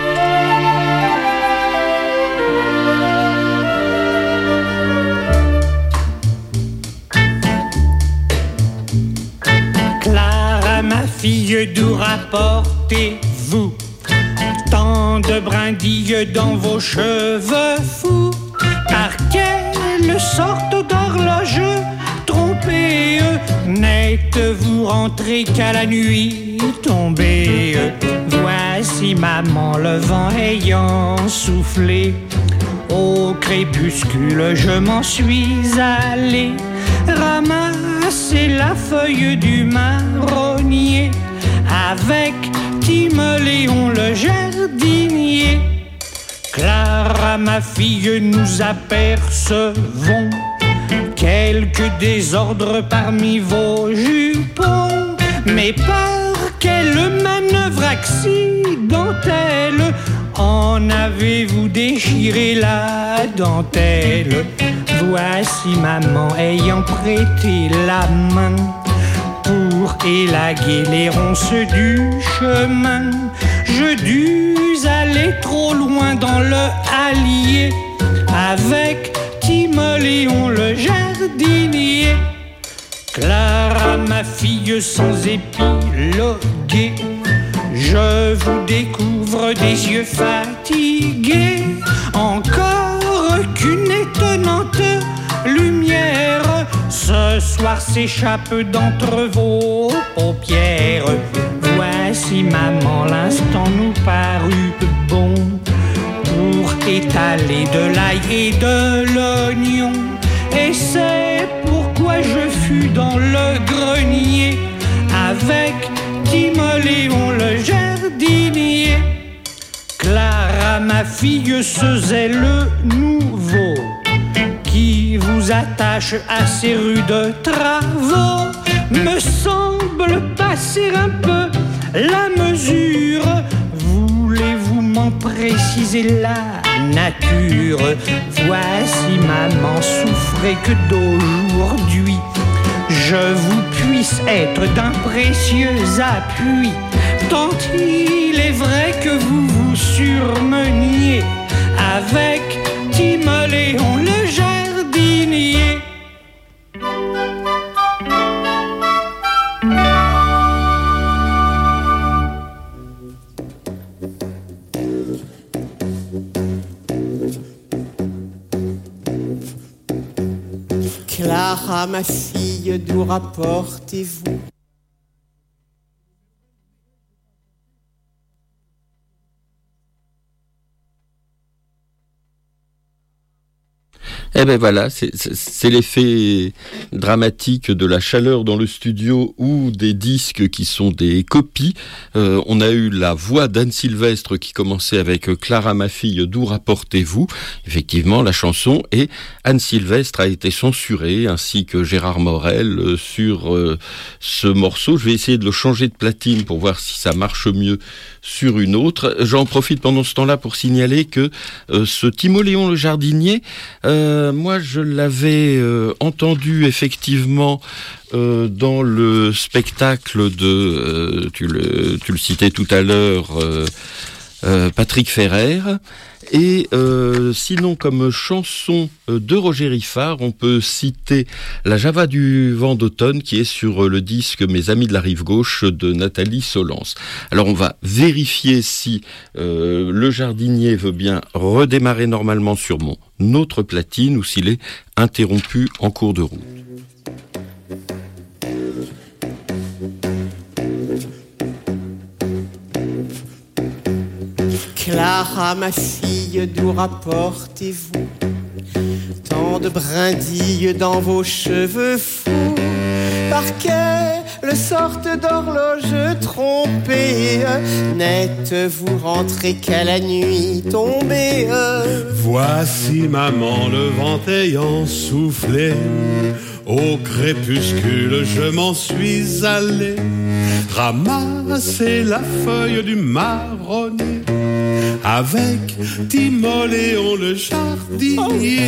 Ma fille, d'où rapportez-vous tant de brindilles dans vos cheveux fous? Par quelle sorte d'horloge trompée n'êtes-vous rentré qu'à la nuit tombée? Voici, maman, le vent ayant soufflé, Au crépuscule, je m'en suis allé ramasser la feuille du marronnier avec Timoléon le jardinier. Clara, ma fille, nous apercevons quelques désordres parmi vos jupons. Mais par quelle manœuvre accidentelle en avez-vous déchiré la dentelle? Voici maman ayant prêté la main pour élaguer les ronces du chemin. Je dus aller trop loin dans le hallier avec Timoléon le jardinier. Clara, ma fille, sans épiloguer, je vous découvre des yeux fatigués. Encore qu'une étonnante lumière ce soir s'échappe d'entre vos paupières. Voici maman, l'instant nous parut bon pour étaler de l'ail et de l'oignon. Et c'est pourquoi je fus dans le grenier avec Timoléon le jardinier. Clara, ma fille, ce zèle nouveau qui vous attache à ces rudes travaux me semble passer un peu la mesure. Voulez-vous m'en préciser la nature? Voici maman, souffrez que d'aujourd'hui je vous puisse être d'un précieux appui, tant il est vrai que vous vous surmeniez avec Timoléon le jardinier. Clara, ma fille, d'où rapportez-vous? Eh ben voilà, c'est, c'est, c'est l'effet dramatique de la chaleur dans le studio ou des disques qui sont des copies. Euh, on a eu la voix d'Anne Sylvestre qui commençait avec « Clara, ma fille, d'où rapportez-vous ?» Effectivement, la chanson, et Anne Sylvestre a été censurée, ainsi que Gérard Morel, euh, sur euh, ce morceau. Je vais essayer de le changer de platine pour voir si ça marche mieux sur une autre. J'en profite pendant ce temps-là pour signaler que euh, ce Timoléon le jardinier, euh, moi je l'avais euh, entendu effectivement euh, dans le spectacle de, euh, tu, le, tu le citais tout à l'heure, euh, euh, Patrick Ferrer. Et euh, sinon, comme chanson de Roger Riffard, on peut citer La Java du vent d'automne, qui est sur le disque Mes amis de la rive gauche de Nathalie Solence. Alors on va vérifier si euh, le jardinier veut bien redémarrer normalement sur mon autre platine ou s'il est interrompu en cours de route. Clara, ma fille, d'où rapportez-vous tant de brindilles dans vos cheveux fous? Par quelle sorte d'horloge trompée n'êtes-vous rentrée qu'à la nuit tombée? Voici maman, le vent ayant soufflé, au crépuscule je m'en suis allé ramasser la feuille du marronnier avec Timoléon le jardinier.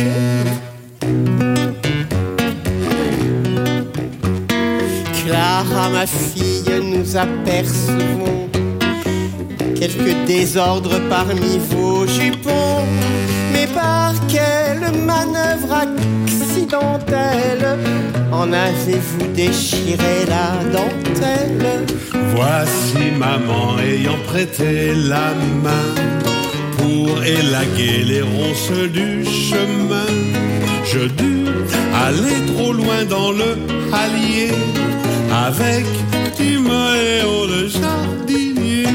Clara, ma fille, nous apercevons quelques désordres parmi vos jupons. Mais par quelle manœuvre accidentelle en avez-vous déchiré la dentelle? Voici maman ayant prêté la main pour élaguer les ronces du chemin. Je dus aller trop loin dans le hallier avec Timoléon le jardinier.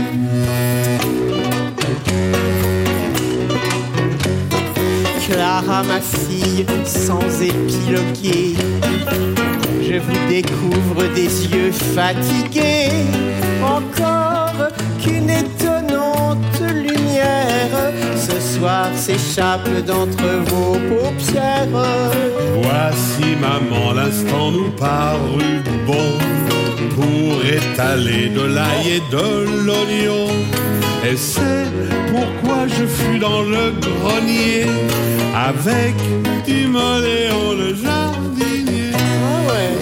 Clara, ma fille, sans épiloguer, je vous découvre des yeux fatigués. Encore qu'une étonnante lumière ce soir s'échappe d'entre vos paupières. Voici, maman, l'instant nous parut bon pour étaler de l'ail et de l'oignon. Et c'est pourquoi je fus dans le grenier avec Timoléon le jardinier. Ah ouais.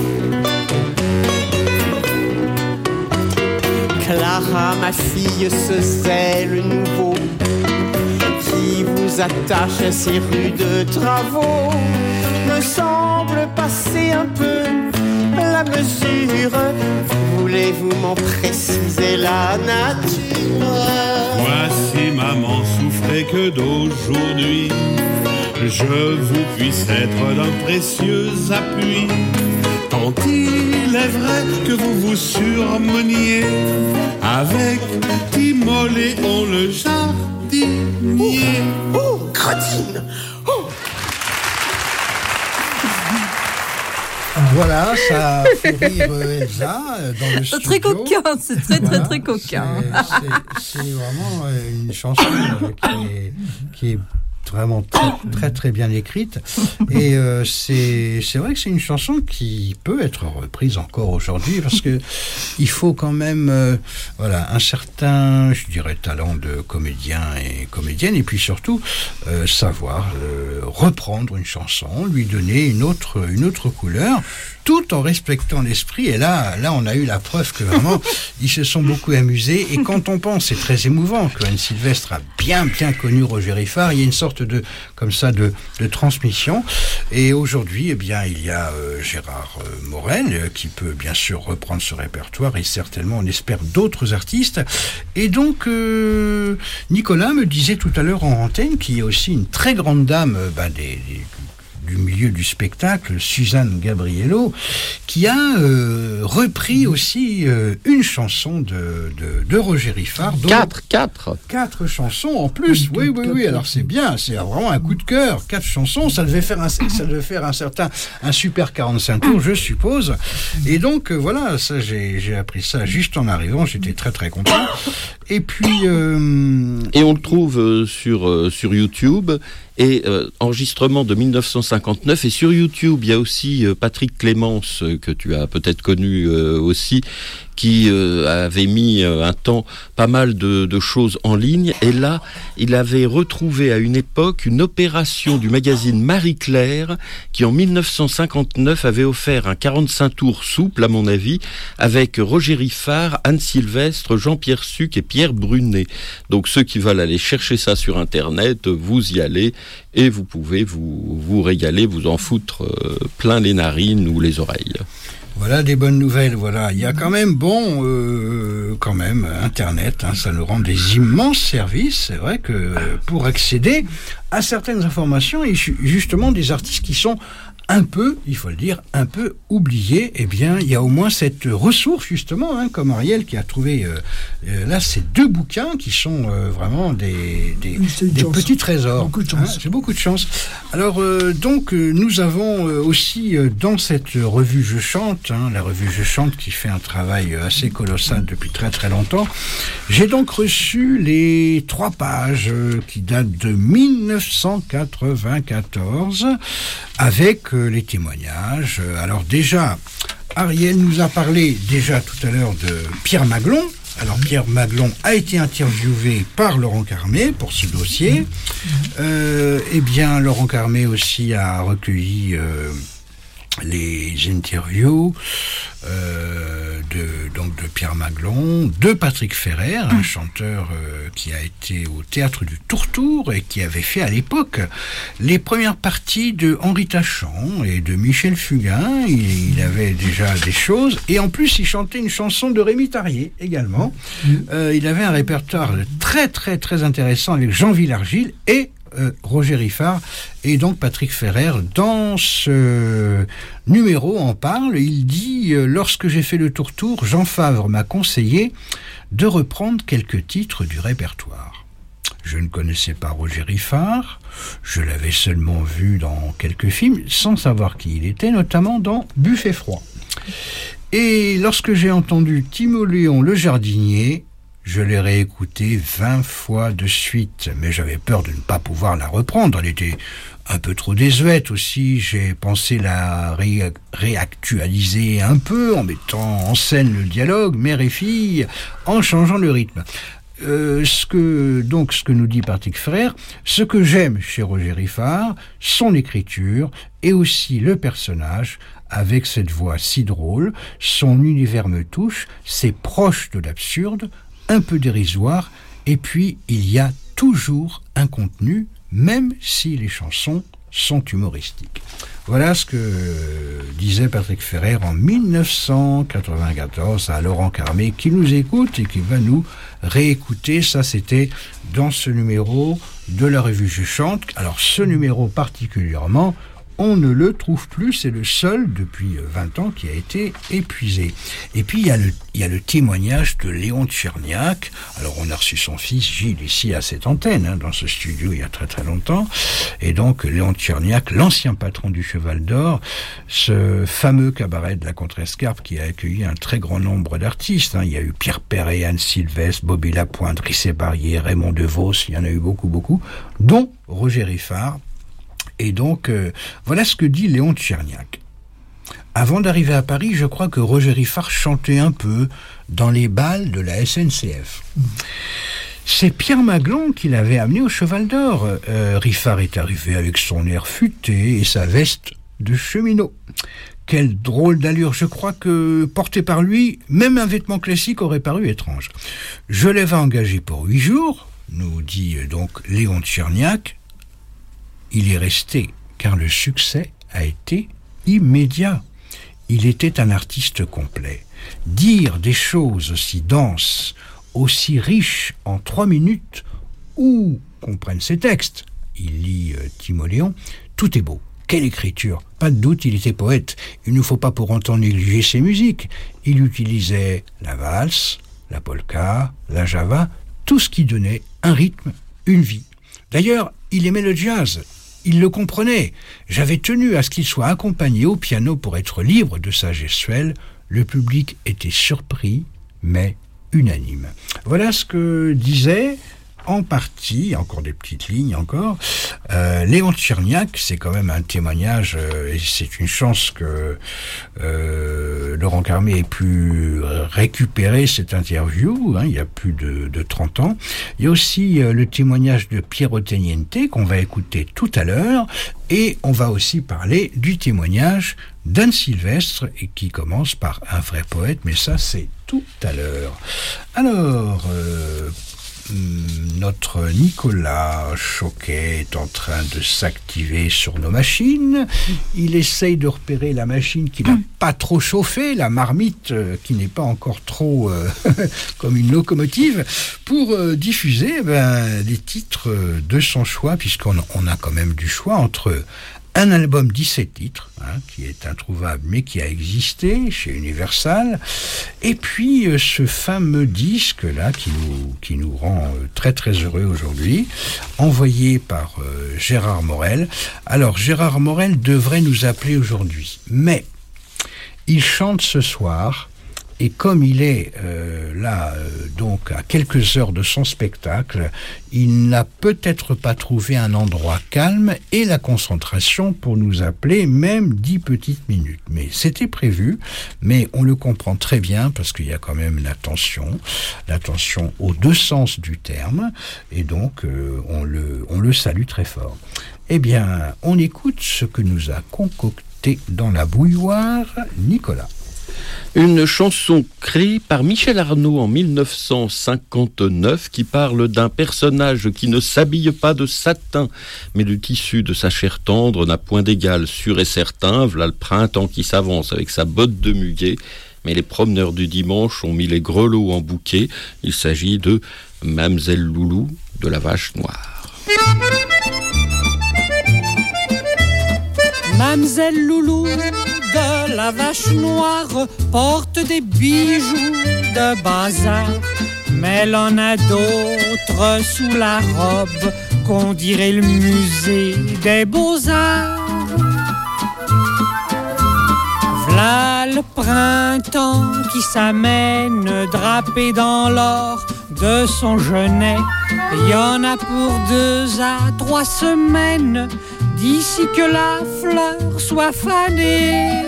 Clara, ma fille, ce zèle nouveau qui vous attache à ces rudes travaux me semble passer un peu la mesure. Voulez-vous m'en préciser la nature? Voici, maman, souffrez que d'aujourd'hui je vous puisse être d'un précieux appui. Tant il est vrai que vous vous surmeniez avec Timoléon le jardinier. Oh, oh, Gratine! Oh. Voilà, ça fait rire Elsa dans le studio. Très coquin, c'est très très très coquin. C'est, c'est, c'est vraiment une chanson qui est, qui est vraiment très, très très bien écrite, et euh, c'est c'est vrai que c'est une chanson qui peut être reprise encore aujourd'hui, parce que il faut quand même euh, voilà un certain, je dirais, talent de comédien et comédienne, et puis surtout euh, savoir euh, reprendre une chanson, lui donner une autre une autre couleur, tout en respectant l'esprit. Et là, là, on a eu la preuve que vraiment, ils se sont beaucoup amusés. Et quand on pense, c'est très émouvant, que Anne Sylvestre a bien, bien connu Roger Riffard. Il y a une sorte de, comme ça, de, de transmission. Et aujourd'hui, eh bien, il y a euh, Gérard euh, Morel, euh, qui peut bien sûr reprendre ce répertoire, et certainement, on espère, d'autres artistes. Et donc, euh, Nicolas me disait tout à l'heure en antenne qu'il y a aussi une très grande dame, euh, bah, des, des du milieu du spectacle, Suzanne Gabriello, qui a euh, repris aussi euh, une chanson de, de, de Roger Riffard. Quatre, quatre. Quatre chansons en plus. Oui, oui, oui. Alors c'est bien, c'est vraiment un coup de cœur. Quatre chansons, ça devait faire un, ça devait faire un certain, un super quarante-cinq tours, je suppose. Et donc euh, voilà, ça j'ai, j'ai appris ça juste en arrivant. J'étais très très content. Et puis euh... et on le trouve euh, sur euh, sur YouTube. Et euh, enregistrement de dix-neuf cent cinquante-neuf, et sur YouTube il y a aussi euh, Patrick Clémence, euh, que tu as peut-être connu euh, aussi, qui euh, avait mis euh, un temps pas mal de, de choses en ligne, et là il avait retrouvé à une époque une opération du magazine Marie-Claire qui en dix-neuf cent cinquante-neuf avait offert un quarante-cinq tours souple, à mon avis, avec Roger Riffard, Anne Sylvestre, Jean-Pierre Suc et Pierre Brunet. Donc ceux qui veulent aller chercher ça sur internet, vous y allez et vous pouvez vous, vous régaler, vous en foutre euh, plein les narines ou les oreilles. Voilà des bonnes nouvelles, voilà. Il y a quand même, bon, euh, quand même, Internet, hein, ça nous rend des immenses services. C'est vrai que pour accéder à certaines informations, et justement des artistes qui sont un peu, il faut le dire, un peu oublié, eh bien, il y a au moins cette ressource, justement, hein, comme Ariel qui a trouvé, euh, euh, là, ces deux bouquins qui sont euh, vraiment des, des, des petits trésors. Beaucoup de chance. Hein, c'est beaucoup de chance. Alors, euh, donc, euh, nous avons euh, aussi, euh, dans cette revue Je Chante, hein, la revue Je Chante qui fait un travail assez colossal depuis très très longtemps, j'ai donc reçu les trois pages euh, qui datent de dix-neuf cent quatre-vingt-quatorze, avec euh, les témoignages. Alors déjà, Ariel nous a parlé déjà tout à l'heure de Pierre Maglon. Alors Pierre Maglon a été interviewé par Laurent Carmé pour ce dossier. Euh, eh bien, Laurent Carmé aussi a recueilli euh, les interviews euh, de, donc de Pierre Maglon, de Patrick Ferrer, un chanteur euh, qui a été au théâtre du Tourtour et qui avait fait à l'époque les premières parties de Henri Tachant et de Michel Fugain. Il, il avait déjà des choses, et en plus il chantait une chanson de Rémi Tarier également. Euh, il avait un répertoire très très très intéressant avec Jean Villargil et Euh, Roger Riffard, et donc Patrick Ferrer. Dans ce numéro en parle, il dit euh, « Lorsque j'ai fait le Tourtour, Jean Favre m'a conseillé de reprendre quelques titres du répertoire. Je ne connaissais pas Roger Riffard, je l'avais seulement vu dans quelques films, sans savoir qui il était, notamment dans Buffet froid. Et lorsque j'ai entendu Timoléon le jardinier, je l'ai réécouté vingt fois de suite, mais j'avais peur de ne pas pouvoir la reprendre. Elle était un peu trop désuète aussi. J'ai pensé la ré- réactualiser un peu en mettant en scène le dialogue, mère et fille, en changeant le rythme. Euh, ce que, donc, ce que nous dit Patrick Frère, ce que j'aime chez Roger Riffard, son écriture et aussi le personnage, avec cette voix si drôle, son univers me touche, c'est proche de l'absurde, un peu dérisoire, et puis il y a toujours un contenu, même si les chansons sont humoristiques. Voilà ce que disait Patrick Ferrer en dix-neuf cent quatre-vingt-quatorze à Laurent Carmé, qui nous écoute et qui va nous réécouter. Ça, c'était dans ce numéro de la revue Je Chante. Alors, ce numéro particulièrement, on ne le trouve plus, c'est le seul depuis vingt ans qui a été épuisé. Et puis il y a le, il y a le témoignage de Léon Tcherniak. Alors on a reçu son fils Gilles ici à cette antenne, hein, dans ce studio il y a très très longtemps. Et donc Léon Tcherniak, l'ancien patron du Cheval d'Or, ce fameux cabaret de la Contrescarpe qui a accueilli un très grand nombre d'artistes. Hein. Il y a eu Pierre Perret, Anne Sylvestre, Bobby Lapointe, Rissé Barrier, Raymond DeVos, il y en a eu beaucoup beaucoup, dont Roger Riffard. Et donc, euh, voilà ce que dit Léon Tcherniak. Avant d'arriver à Paris, je crois que Roger Riffard chantait un peu dans les bals de la S N C F. Mmh. C'est Pierre Maglon qui l'avait amené au Cheval d'Or. Euh, Riffard est arrivé avec son air futé et sa veste de cheminot. Quelle drôle d'allure. Je crois que, porté par lui, même un vêtement classique aurait paru étrange. Je l'avais engagé pour huit jours, nous dit donc Léon Tcherniak. Il est resté, car le succès a été immédiat. Il était un artiste complet. Dire des choses aussi denses, aussi riches en trois minutes, ou qu'on prenne ses textes, il lit euh, Timoléon, tout est beau. Quelle écriture! Pas de doute, il était poète. Il ne faut pas pour autant négliger ses musiques. Il utilisait la valse, la polka, la java, tout ce qui donnait un rythme, une vie. D'ailleurs, il aimait le jazz. Il le comprenait. J'avais tenu à ce qu'il soit accompagné au piano pour être libre de sa gestuelle. Le public était surpris, mais unanime. Voilà ce que disait en partie, encore des petites lignes encore, euh, Léon Tcherniak. C'est quand même un témoignage, euh, et c'est une chance que euh, Laurent Carmé ait pu récupérer cette interview, hein, il y a plus de, de trente ans. Il y a aussi euh, le témoignage de Piero Teniente qu'on va écouter tout à l'heure, et on va aussi parler du témoignage d'Anne Sylvestre, et qui commence par un vrai poète, mais ça c'est tout à l'heure. Alors, euh, notre Nicolas Choquet est en train de s'activer sur nos machines. Il essaye de repérer la machine qui n'a pas trop chauffé, la marmite euh, qui n'est pas encore trop euh, comme une locomotive, pour euh, diffuser eh ben, les titres de son choix, puisqu'on on a quand même du choix entre un album dix-sept titres, hein, qui est introuvable mais qui a existé chez Universal, et puis euh, ce fameux disque-là qui nous, qui nous rend euh, très très heureux aujourd'hui, envoyé par euh, Gérard Morel. Alors Gérard Morel devrait nous appeler aujourd'hui, mais il chante ce soir, et comme il est euh, là, euh, donc à quelques heures de son spectacle, il n'a peut-être pas trouvé un endroit calme et la concentration pour nous appeler même dix petites minutes. Mais c'était prévu, mais on le comprend très bien parce qu'il y a quand même l'attention, l'attention aux deux sens du terme, et donc euh, on le, on le salue très fort. Eh bien, on écoute ce que nous a concocté dans la bouilloire Nicolas. Une chanson créée par Michel Arnaud en mille neuf cent cinquante-neuf qui parle d'un personnage qui ne s'habille pas de satin, mais le tissu de sa chair tendre n'a point d'égal, sûr et certain. V'là le printemps qui s'avance avec sa botte de muguet, mais les promeneurs du dimanche ont mis les grelots en bouquet. Il s'agit de Mamselle Loulou de la Vache Noire. Mamselle Loulou de la Vache Noire porte des bijoux de bazar, mais elle en a d'autres sous la robe qu'on dirait le musée des beaux-arts. V'là le printemps qui s'amène drapé dans l'or de son genêt. Il y en a pour deux à trois semaines d'ici que la fleur soit fanée.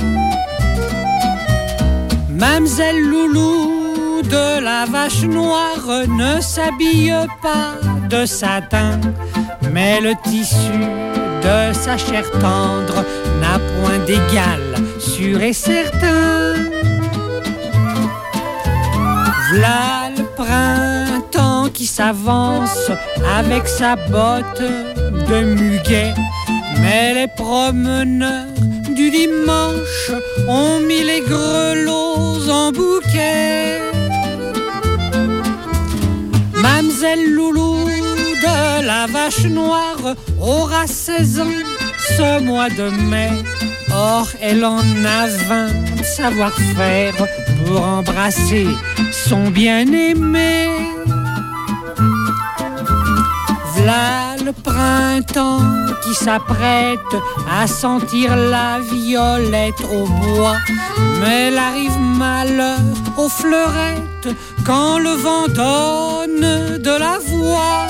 Mamselle Loulou de la vache noire ne s'habille pas de satin, mais le tissu de sa chair tendre n'a point d'égal, sûr et certain. V'là le printemps qui s'avance avec sa botte de muguet, mais les promeneurs du dimanche ont mis les grelots en bouquet. Mamselle Loulou de la vache noire aura seize ans ce mois de mai. Or elle en a vingt de savoir-faire pour embrasser son bien-aimé. V'là le printemps qui s'apprête à sentir la violette au bois, mais elle arrive malheur aux fleurettes quand le vent donne de la voix.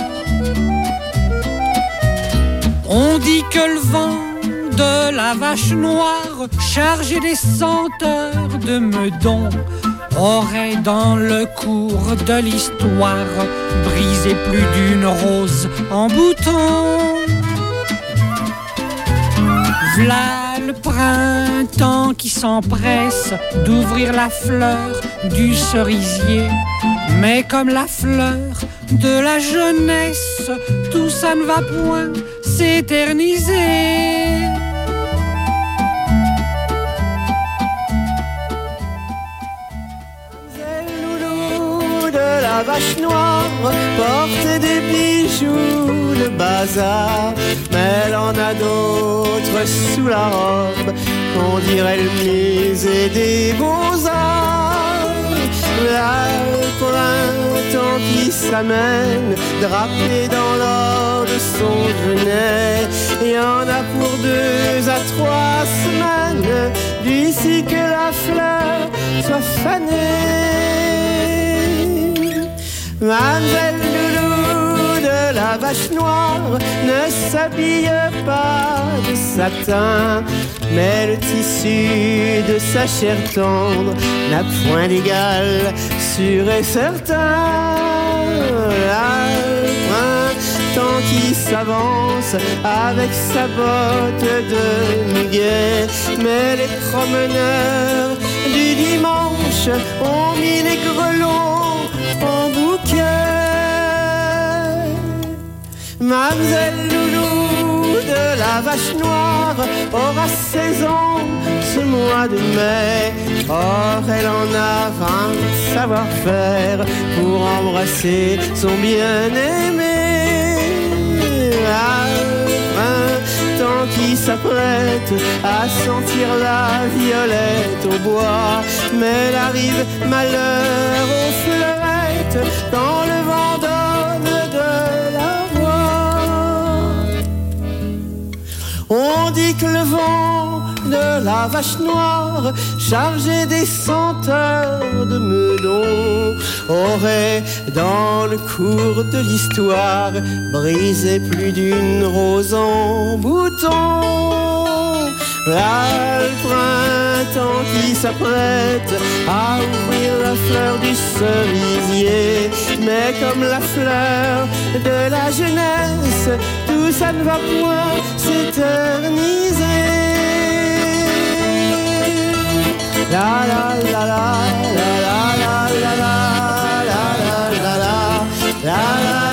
On dit que le vent de la vache noire, chargé des senteurs de Meudon, aurait dans le cours de l'histoire brisé plus d'une rose en bouton. V'là le printemps qui s'empresse d'ouvrir la fleur du cerisier, mais comme la fleur de la jeunesse, tout ça ne va point s'éterniser. La vache noire porte des bijoux de bazar, mais elle en a d'autres sous la robe qu'on dirait le musée des beaux-arts. Là, le printemps qui s'amène drapé dans l'or de son genêt, il y en a pour deux à trois semaines d'ici que la fleur soit fanée. Mamselle Loulou de la vache noire ne s'habille pas de satin, mais le tissu de sa chair tendre n'a point d'égal, sûr et certain. Là, le printemps qui s'avance avec sa botte de muguet, mais les promeneurs du dimanche ont mis les grelots en bouquet. Mamselle Loulou de la vache noire aura seize ans ce mois de mai. Or elle en a vingt savoir-faire pour embrasser son bien-aimé. Ah, printemps qui s'apprête à sentir la violette au bois, mais elle arrive malheur aux fleurettes quand le vent donne de la voix. On dit que le vent de la vache noire, chargé des senteurs de Meudon, aurait dans le cours de l'histoire brisé plus d'une rose en bouton. Là, le printemps qui s'apprête à ouvrir la fleur du cerisier, mais comme la fleur de la jeunesse, tout ça ne va point s'éterniser. La la la la la la la la la la la la la la.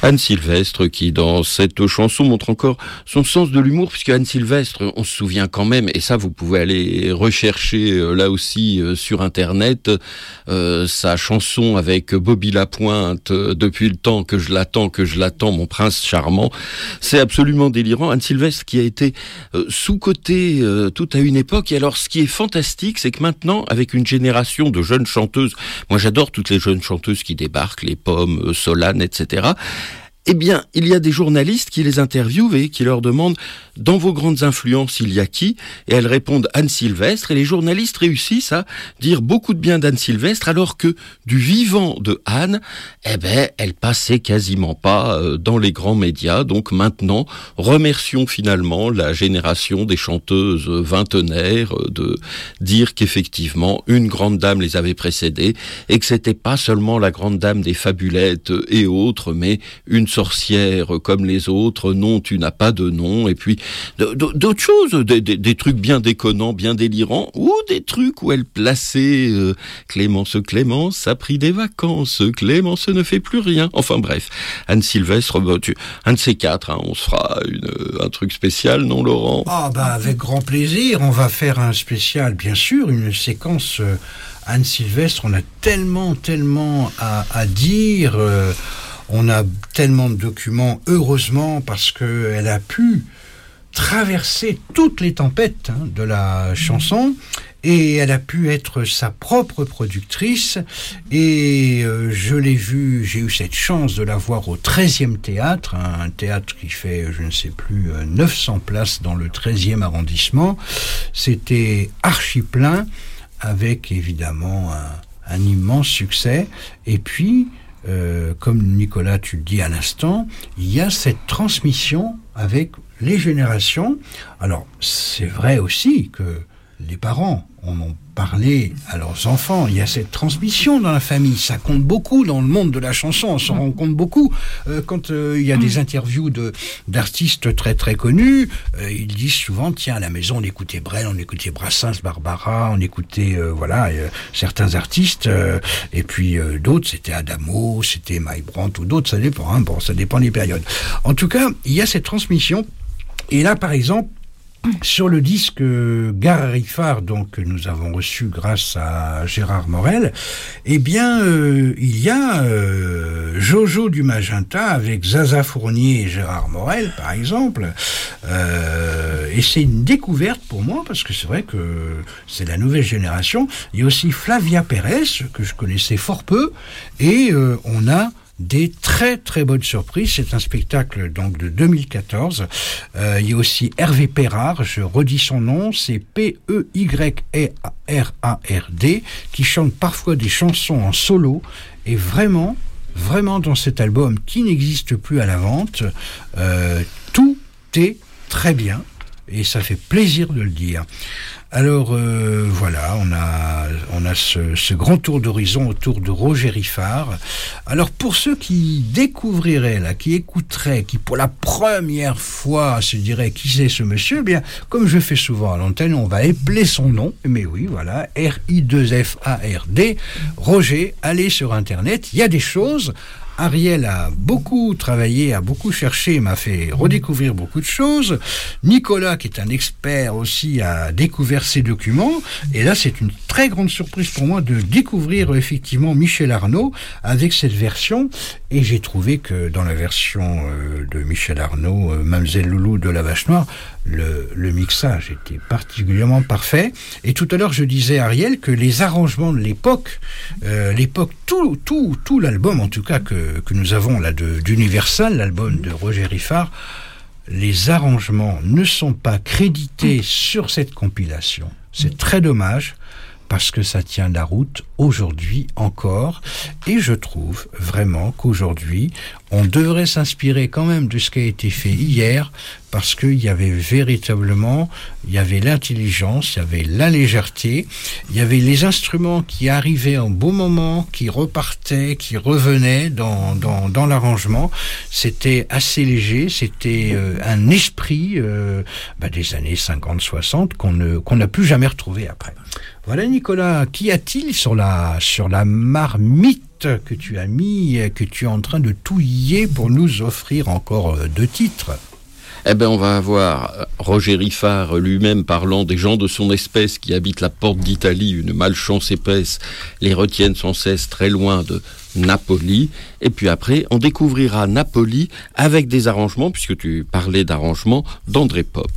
Anne Sylvestre, qui dans cette chanson montre encore son sens de l'humour, puisque Anne Sylvestre, on se souvient quand même, et ça vous pouvez aller rechercher euh, là aussi euh, sur internet, euh, sa chanson avec Bobby Lapointe, euh, depuis le temps que je l'attends, que je l'attends, mon prince charmant, c'est absolument délirant. Anne Sylvestre qui a été euh, sous-cotée euh, tout à une époque, et alors ce qui est fantastique, c'est que maintenant, avec une génération de jeunes chanteuses, moi j'adore toutes les jeunes chanteuses qui débarquent, les Pommes, euh, Solane, et cetera, eh bien, il y a des journalistes qui les interviewent et qui leur demandent « Dans vos grandes influences, il y a qui ?» Et elles répondent « Anne Sylvestre ». Et les journalistes réussissent à dire beaucoup de bien d'Anne Sylvestre, alors que du vivant de Anne, eh ben, elle passait quasiment pas euh, dans les grands médias. Donc maintenant, remercions finalement la génération des chanteuses vingtenaires euh, de dire qu'effectivement, une grande dame les avait précédées et que c'était pas seulement la grande dame des fabulettes et autres, mais une sorcière comme les autres, non, tu n'as pas de nom, et puis d'autres choses, des, des, des trucs bien déconnants, bien délirants, ou des trucs où elle plaçait euh, Clémence, Clémence a pris des vacances, Clémence ne fait plus rien. Enfin bref, Anne Sylvestre, bah, tu, un de ces quatre, hein, on se fera une, un truc spécial, non Laurent ? Ah bah avec grand plaisir, on va faire un spécial, bien sûr, une séquence euh, Anne Sylvestre, on a tellement, tellement à, à dire... Euh, On a tellement de documents, heureusement, parce qu'elle a pu traverser toutes les tempêtes hein, de la chanson, et elle a pu être sa propre productrice, et euh, je l'ai vue, j'ai eu cette chance de la voir au treizième théâtre, hein, un théâtre qui fait, je ne sais plus, neuf cents places dans le treizième arrondissement. C'était archi plein, avec évidemment un, un immense succès, et puis... Euh, comme Nicolas, tu le dis à l'instant, il y a cette transmission avec les générations. Alors, c'est vrai aussi que les parents en ont parlé à leurs enfants. Il y a cette transmission dans la famille. Ça compte beaucoup dans le monde de la chanson. On s'en rend compte beaucoup. Euh, quand euh, il y a des interviews de, d'artistes très très connus, euh, ils disent souvent, tiens, à la maison, on écoutait Brel, on écoutait Brassens, Barbara, on écoutait, euh, voilà, euh, certains artistes. Euh, et puis euh, d'autres, c'était Adamo, c'était Mike Brandt ou d'autres, ça dépend. Hein, bon, ça dépend des périodes. En tout cas, il y a cette transmission. Et là, par exemple, sur le disque Garifard, donc que nous avons reçu grâce à Gérard Morel, eh bien, euh, il y a euh, Jojo du Magenta avec Zaza Fournier et Gérard Morel, par exemple. Euh, et c'est une découverte pour moi, parce que c'est vrai que c'est la nouvelle génération. Il y a aussi Flavia Pérez, que je connaissais fort peu, et euh, on a des très très bonnes surprises. C'est un spectacle donc de deux mille quatorze. Euh, il y a aussi Hervé Perard, je redis son nom, c'est P E Y R A R D, qui chante parfois des chansons en solo, et vraiment, vraiment dans cet album qui n'existe plus à la vente, euh, tout est très bien, et ça fait plaisir de le dire. Alors euh, voilà, on a on a ce, ce grand tour d'horizon autour de Roger Riffard. Alors pour ceux qui découvriraient là, qui écouteraient, qui pour la première fois se diraient qui c'est ce monsieur, eh bien comme je fais souvent à l'antenne, on va épeler son nom. Mais oui, voilà, R I deux F A R D, Roger. Allez sur internet, il y a des choses. Ariel a beaucoup travaillé, a beaucoup cherché, m'a fait redécouvrir beaucoup de choses. Nicolas, qui est un expert aussi, a découvert ces documents. Et là, c'est une très grande surprise pour moi de découvrir effectivement Michel Arnaud avec cette version. Et j'ai trouvé que dans la version euh, de Michel Arnaud, euh, Mamselle Loulou de la Vache Noire, le, le mixage était particulièrement parfait. Et tout à l'heure, je disais à Ariel que les arrangements de l'époque, euh, l'époque, tout, tout, tout l'album en tout cas que, que nous avons là de, d'Universal, l'album de Roger Riffard, les arrangements ne sont pas crédités sur cette compilation. C'est très dommage, parce que ça tient la route aujourd'hui encore. Et je trouve vraiment qu'aujourd'hui, on devrait s'inspirer quand même de ce qui a été fait hier, parce qu'il y avait véritablement, il y avait l'intelligence, il y avait la légèreté, il y avait les instruments qui arrivaient en bon moment, qui repartaient, qui revenaient dans, dans, dans l'arrangement. C'était assez léger, c'était euh, un esprit euh, bah, des années cinquante soixante qu'on ne, qu'on n'a plus jamais retrouvé après. Voilà Nicolas, qu'y a-t-il sur la, sur la marmite liste que tu as mis, que tu es en train de touiller pour nous offrir encore deux titres. Eh bien, on va avoir Roger Riffard lui-même parlant des gens de son espèce qui habitent la porte d'Italie, une malchance épaisse, les retiennent sans cesse très loin de Napoli. Et puis après, on découvrira Napoli avec des arrangements, puisque tu parlais d'arrangements, d'André Pop.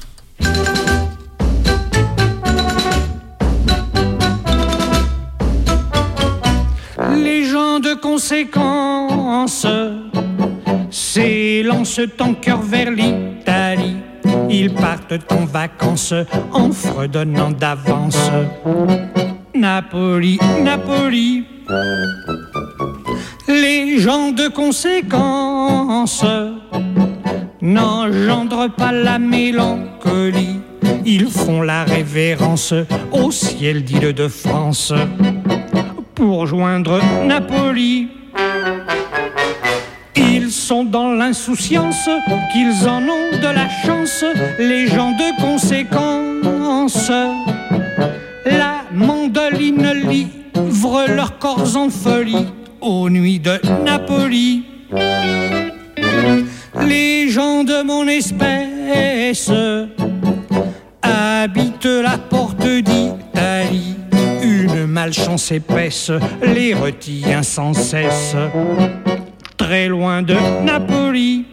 Les gens de conséquence s'élancent en cœur vers l'Italie. Ils partent en vacances en fredonnant d'avance. Napoli, Napoli. Les gens de conséquence n'engendrent pas la mélancolie. Ils font la révérence au ciel d'Île-de-France pour joindre Napoli. Ils sont dans l'insouciance qu'ils en ont de la chance, les gens de conséquence. La mandoline livre leurs corps en folie aux nuits de Napoli. Les gens de mon espèce habitent la porte d'Italie. Une malchance épaisse les retient sans cesse, très loin de Napoli.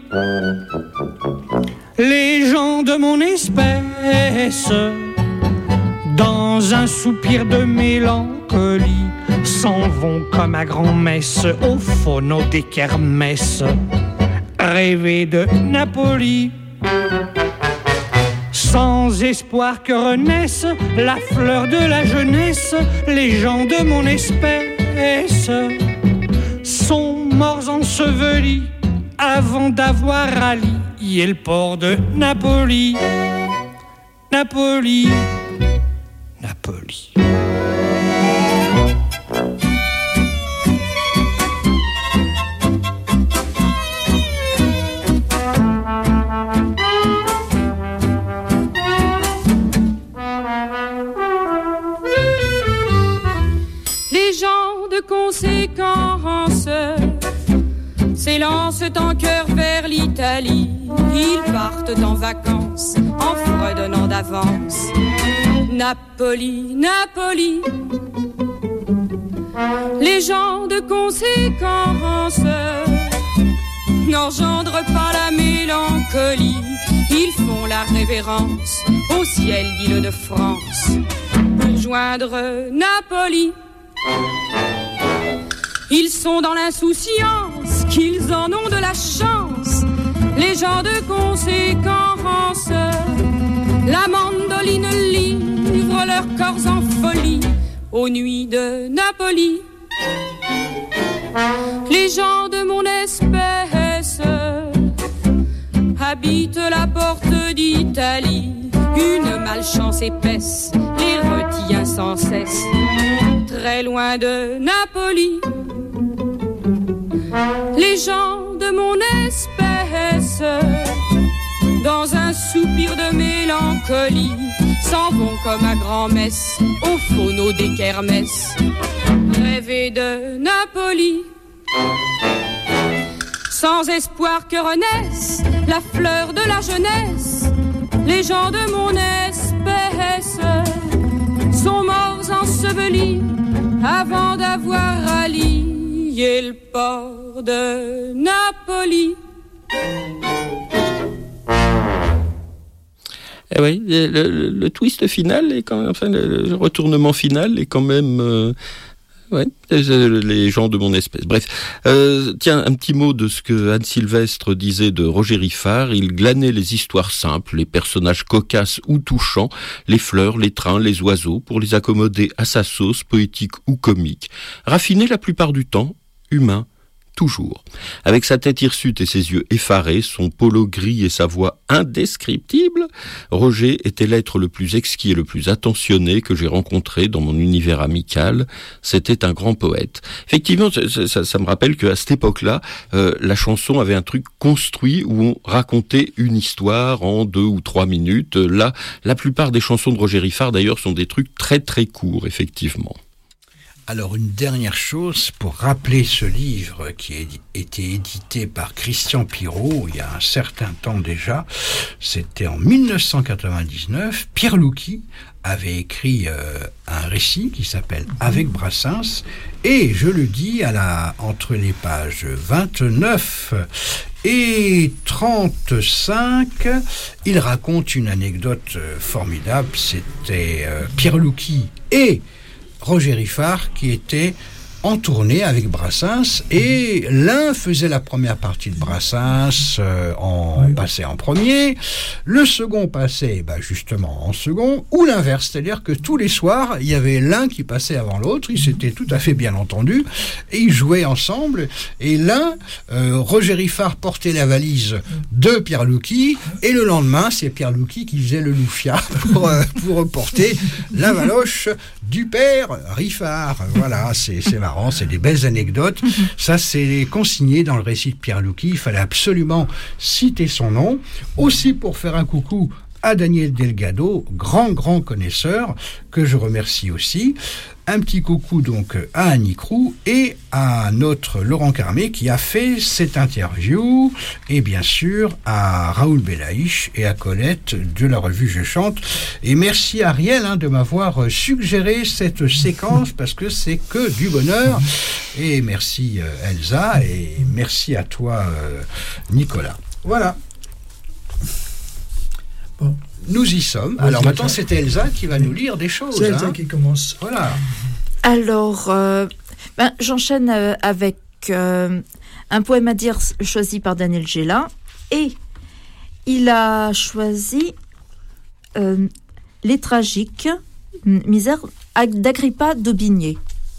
Les gens de mon espèce, dans un soupir de mélancolie, s'en vont comme à grand-messe au phono des kermesses, rêver de Napoli. Sans espoir que renaisse la fleur de la jeunesse, les gens de mon espèce sont morts ensevelis avant d'avoir rallié le port de Napoli. Napoli, Napoli. Les gens de conséquence s'élancent en cœur vers l'Italie. Ils partent en vacances en fredonnant d'avance. Napoli, Napoli. Les gens de conséquence n'engendrent pas la mélancolie. Ils font la révérence au ciel d'Île-de-France pour joindre Napoli. Ils sont dans l'insouciance qu'ils en ont de la chance, les gens de conséquence. La mandoline livre leurs corps en folie aux nuits de Napoli. Les gens de mon espèce habitent la porte d'Italie. Une malchance épaisse les retient sans cesse, très loin de Napoli. Les gens de mon espèce, dans un soupir de mélancolie, s'en vont comme à grand-messe au phono des kermesses, rêver de Napoli. Sans espoir que renaisse la fleur de la jeunesse, les gens de mon espèce sont morts ensevelis avant d'avoir rallié le port de Napoli. Eh oui, le, le, le twist final est quand même, enfin le, le retournement final est quand même, euh, ouais, les gens de mon espèce. Bref, euh, tiens, un petit mot de ce que Anne Sylvestre disait de Roger Riffard. Il glanait les histoires simples, les personnages cocasses ou touchants, les fleurs, les trains, les oiseaux, pour les accommoder à sa sauce, poétique ou comique. Raffiné la plupart du temps, humain. Toujours. Avec sa tête hirsute et ses yeux effarés, son polo gris et sa voix indescriptible, Roger était l'être le plus exquis et le plus attentionné que j'ai rencontré dans mon univers amical. C'était un grand poète. Effectivement, ça, ça, ça me rappelle qu'à cette époque-là, euh, la chanson avait un truc construit où on racontait une histoire en deux ou trois minutes. Là, la plupart des chansons de Roger Riffard, d'ailleurs, sont des trucs très très courts, effectivement. Alors une dernière chose pour rappeler ce livre qui a été édité par Christian Pirot il y a un certain temps déjà, c'était en dix-neuf cent quatre-vingt-dix-neuf, Pierre Louki avait écrit euh, un récit qui s'appelle Avec Brassens, et je le dis à la, entre les pages vingt-neuf et trente-cinq, il raconte une anecdote formidable. C'était euh, Pierre Louki et Roger Riffard qui étaient en tournée avec Brassens, et l'un faisait la première partie de Brassens, euh, en oui. passait en premier, le second passait bah, justement en second, ou l'inverse, c'est-à-dire que tous les soirs, il y avait l'un qui passait avant l'autre, ils s'étaient tout à fait bien entendus, et ils jouaient ensemble, et l'un, euh, Roger Riffard portait la valise de Pierre Louki, et le lendemain, c'est Pierre Louki qui faisait le loufia pour, euh, pour porter la valoche du père Riffard. Voilà, c'est, c'est marrant. C'est des belles anecdotes. Ça, c'est consigné dans le récit de Pierre Louki. Il fallait absolument citer son nom. Aussi pour faire un coucou à Daniel Delgado, grand, grand connaisseur, que je remercie aussi. Un petit coucou donc à Annie Crou et à notre Laurent Carmé qui a fait cette interview, et bien sûr à Raoul Belaïch et à Colette de la revue Je Chante. Et merci Ariel hein, de m'avoir suggéré cette séquence parce que c'est que du bonheur. Et merci euh, Elsa, et merci à toi euh, Nicolas. Voilà. Bon. Nous y sommes. Oui, alors maintenant, c'est Elsa qui va nous lire des choses. C'est Elsa hein. qui commence. Voilà. Alors, euh, ben, j'enchaîne euh, avec euh, un poème à dire choisi par Daniel Gélin. Et il a choisi euh, Les Tragiques, misère d'Agrippa d'Aubigné.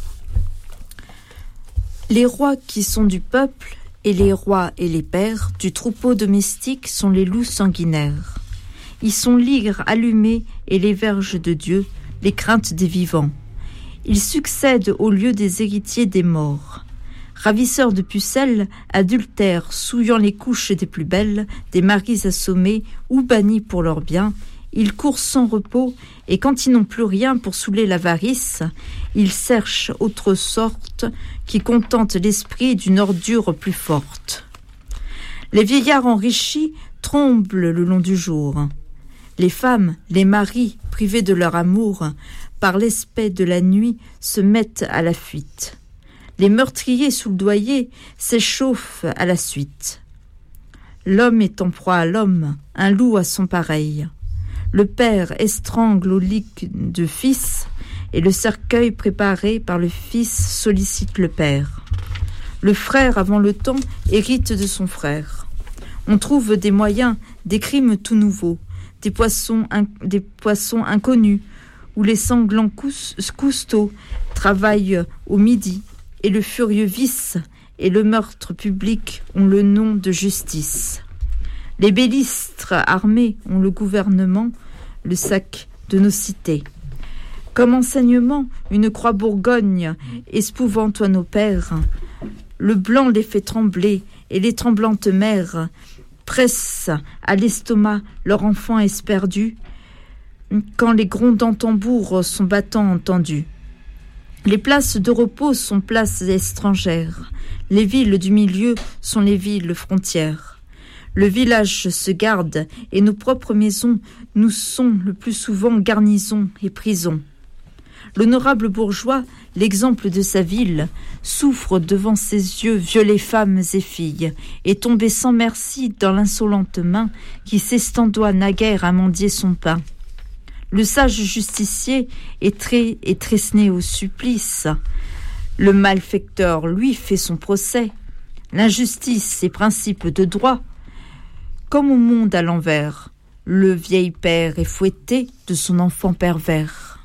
Les rois qui sont du peuple, et les rois et les pères du troupeau domestique sont les loups sanguinaires. Ils sont l'hydre allumé et les verges de Dieu, les craintes des vivants. Ils succèdent au lieu des héritiers des morts. Ravisseurs de pucelles, adultères, souillant les couches des plus belles, des maris assommés ou bannis pour leurs biens, ils courent sans repos, et quand ils n'ont plus rien pour saouler l'avarice, ils cherchent autre sorte qui contente l'esprit d'une ordure plus forte. Les vieillards enrichis tremblent le long du jour. Les femmes, les maris, privés de leur amour, par l'aspect de la nuit, se mettent à la fuite. Les meurtriers soudoyés s'échauffent à la suite. L'homme est en proie à l'homme, un loup à son pareil. Le père estrangle au lit de fils, et le cercueil préparé par le fils sollicite le père. Le frère, avant le temps, hérite de son frère. On trouve des moyens, des crimes tout nouveaux, des poissons, in, des poissons inconnus, où les sanglants cous, cousteaux travaillent au midi, et le furieux vice et le meurtre public ont le nom de justice. Les bellistres armés ont le gouvernement, le sac de nos cités. Comme enseignement, une croix bourgogne espouvante à nos pères, le blanc les fait trembler, et les tremblantes mères pressent à l'estomac leur enfant esperdu, quand les grondants tambours sont battants entendus. Les places de repos sont places étrangères, les villes du milieu sont les villes frontières. Le village se garde, et nos propres maisons nous sont le plus souvent garnisons et prisons. L'honorable bourgeois, l'exemple de sa ville, souffre devant ses yeux violées femmes et filles, et tombé sans merci dans l'insolente main qui s'estendoie naguère à mendier son pain. Le sage justicier est, très, est trесné au supplice. Le malfecteur, lui, fait son procès. L'injustice, ses principes de droit. Comme au monde à l'envers, le vieil père est fouetté de son enfant pervers.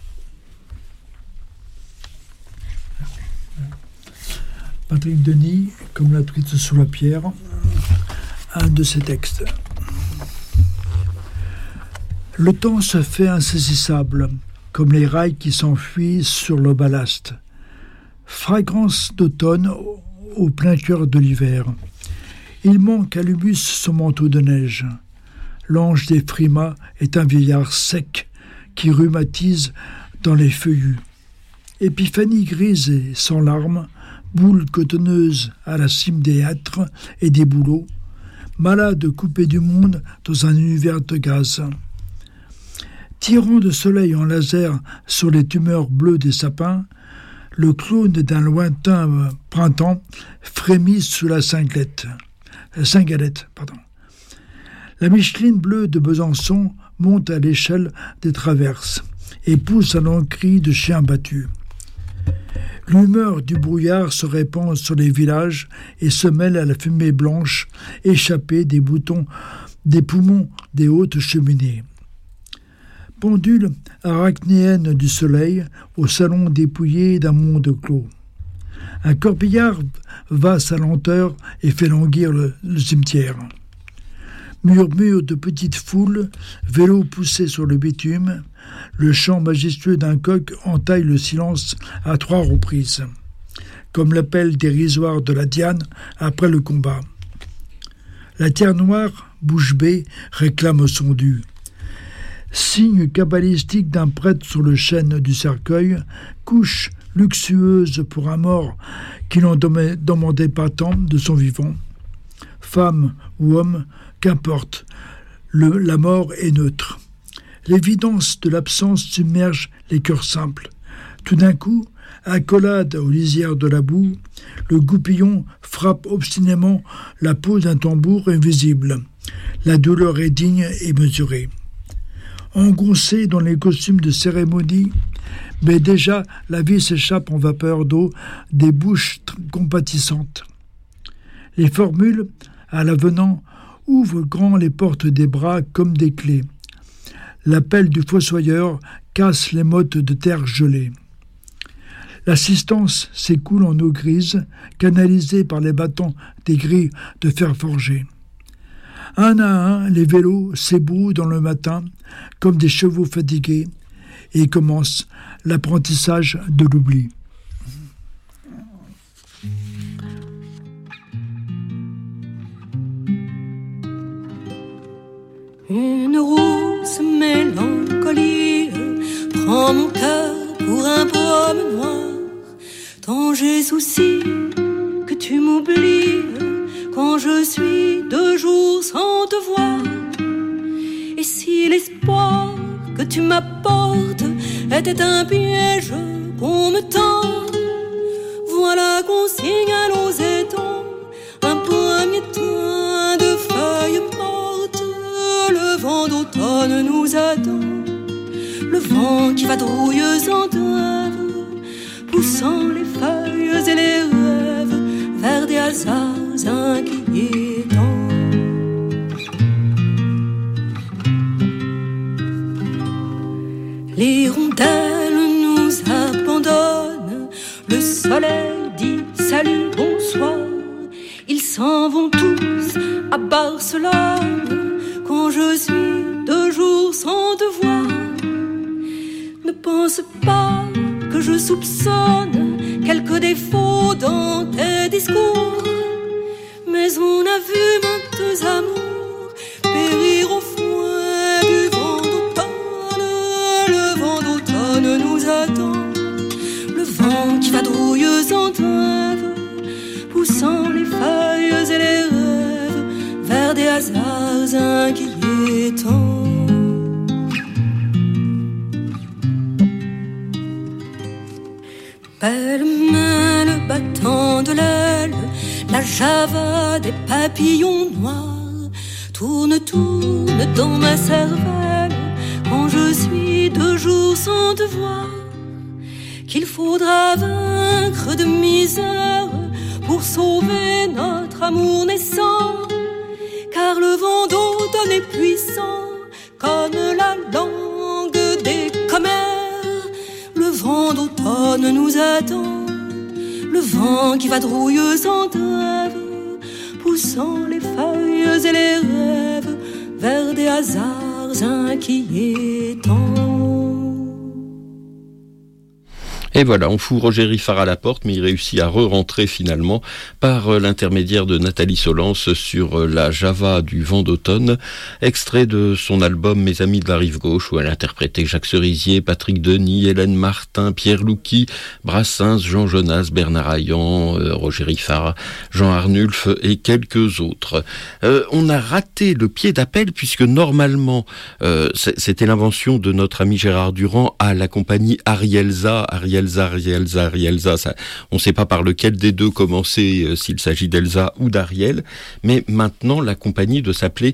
Patrick Denis, comme la truite sous la pierre, un de ses textes. Le temps se fait insaisissable, comme les rails qui s'enfuient sur le ballast. Fragrance d'automne au plein cœur de l'hiver. Il manque à l'ubus son manteau de neige. L'ange des frimas est un vieillard sec qui rhumatise dans les feuillus. Épiphanie grise et sans larmes, boule cotonneuse à la cime des hâtres et des bouleaux, malade coupé du monde dans un univers de gaz. Tirant de soleil en laser sur les tumeurs bleues des sapins, le clown d'un lointain printemps frémit sous la cinglette. La cingalette, pardon. La Micheline bleue de Besançon monte à l'échelle des traverses et pousse à long cri de chien battu. L'humeur du brouillard se répand sur les villages et se mêle à la fumée blanche échappée des boutons, des poumons des hautes cheminées. Pendule arachnéenne du soleil au salon dépouillé d'un monde clos. Un corbillard va sa lenteur et fait languir le, le cimetière. Murmure de petites foules, vélo poussé sur le bitume, le chant majestueux d'un coq entaille le silence à trois reprises, comme l'appel dérisoire de la Diane après le combat. La terre noire, bouche bée, réclame son dû. Signe cabalistique d'un prêtre sur le chêne du cercueil, couche luxueuse pour un mort qui n'en demandait pas tant de son vivant. Femme ou homme, qu'importe, le, la mort est neutre. L'évidence de l'absence submerge les cœurs simples. Tout d'un coup, accolade aux lisières de la boue, le goupillon frappe obstinément la peau d'un tambour invisible. La douleur est digne et mesurée. Engoncé dans les costumes de cérémonie, mais déjà la vie s'échappe en vapeur d'eau des bouches compatissantes. Les formules, à l'avenant, ouvrent grand les portes des bras comme des clés. L'appel du fossoyeur casse les mottes de terre gelée. L'assistance s'écoule en eau grise, canalisée par les bâtons des grilles de fer forgé. Un à un, les vélos s'ébrouent dans le matin comme des chevaux fatigués et commence l'apprentissage de l'oubli. Une rousse mélancolie prend mon cœur pour un pomme noir. Tant j'ai souci que tu m'oublies quand je suis deux jours sans te voir. Et si l'espoir que tu m'apportes était un piège qu'on me tend, voilà qu'on signe à nos étangs un premier train de feuilles mortes. Le vent d'automne nous attend, le vent qui vadrouille sans trêve, poussant les feuilles et les rêves vers des hasards inquiétants. Les rondelles nous abandonnent, le soleil dit salut, bonsoir. Ils s'en vont tous à Barcelone quand je suis deux jours sans te voir. Ne pense pas que je soupçonne quelques défauts dans tes discours, mais on a vu maintes amours périr au fouet du vent d'automne. Le vent d'automne nous attend, le vent qui vadrouille sans trêve, poussant les feuilles et les rêves vers des hasards inquiétants. Belle main, le battant de l'aile, la java des papillons noirs tourne, tourne dans ma cervelle quand je suis deux jours sans te voir. Qu'il faudra vaincre de misère pour sauver notre amour naissant, car le vent d'automne est puissant comme la langue des commères. Le vent d'automne nous attend, le vent qui vadrouille sans trêve, poussant les feuilles et les rêves vers des hasards inquiétants. Et voilà, on fout Roger Riffard à la porte, mais il réussit à re-rentrer finalement par euh, l'intermédiaire de Nathalie Solence sur euh, la Java du vent d'automne, extrait de son album Mes amis de la rive gauche, où elle interprétait Jacques Cerisier, Patrick Denis, Hélène Martin, Pierre Louky, Brassens, Jean Jonas, Bernard Hayan, euh, Roger Riffard, Jean Arnulf et quelques autres. Euh, on a raté le pied d'appel puisque normalement euh, c'était l'invention de notre ami Gérard Durand à la compagnie Arielza, Arielza Arielza, Arielza, Arielza, ça, on ne sait pas par lequel des deux commencer, euh, s'il s'agit d'Elsa ou d'Ariel, mais maintenant la compagnie doit s'appeler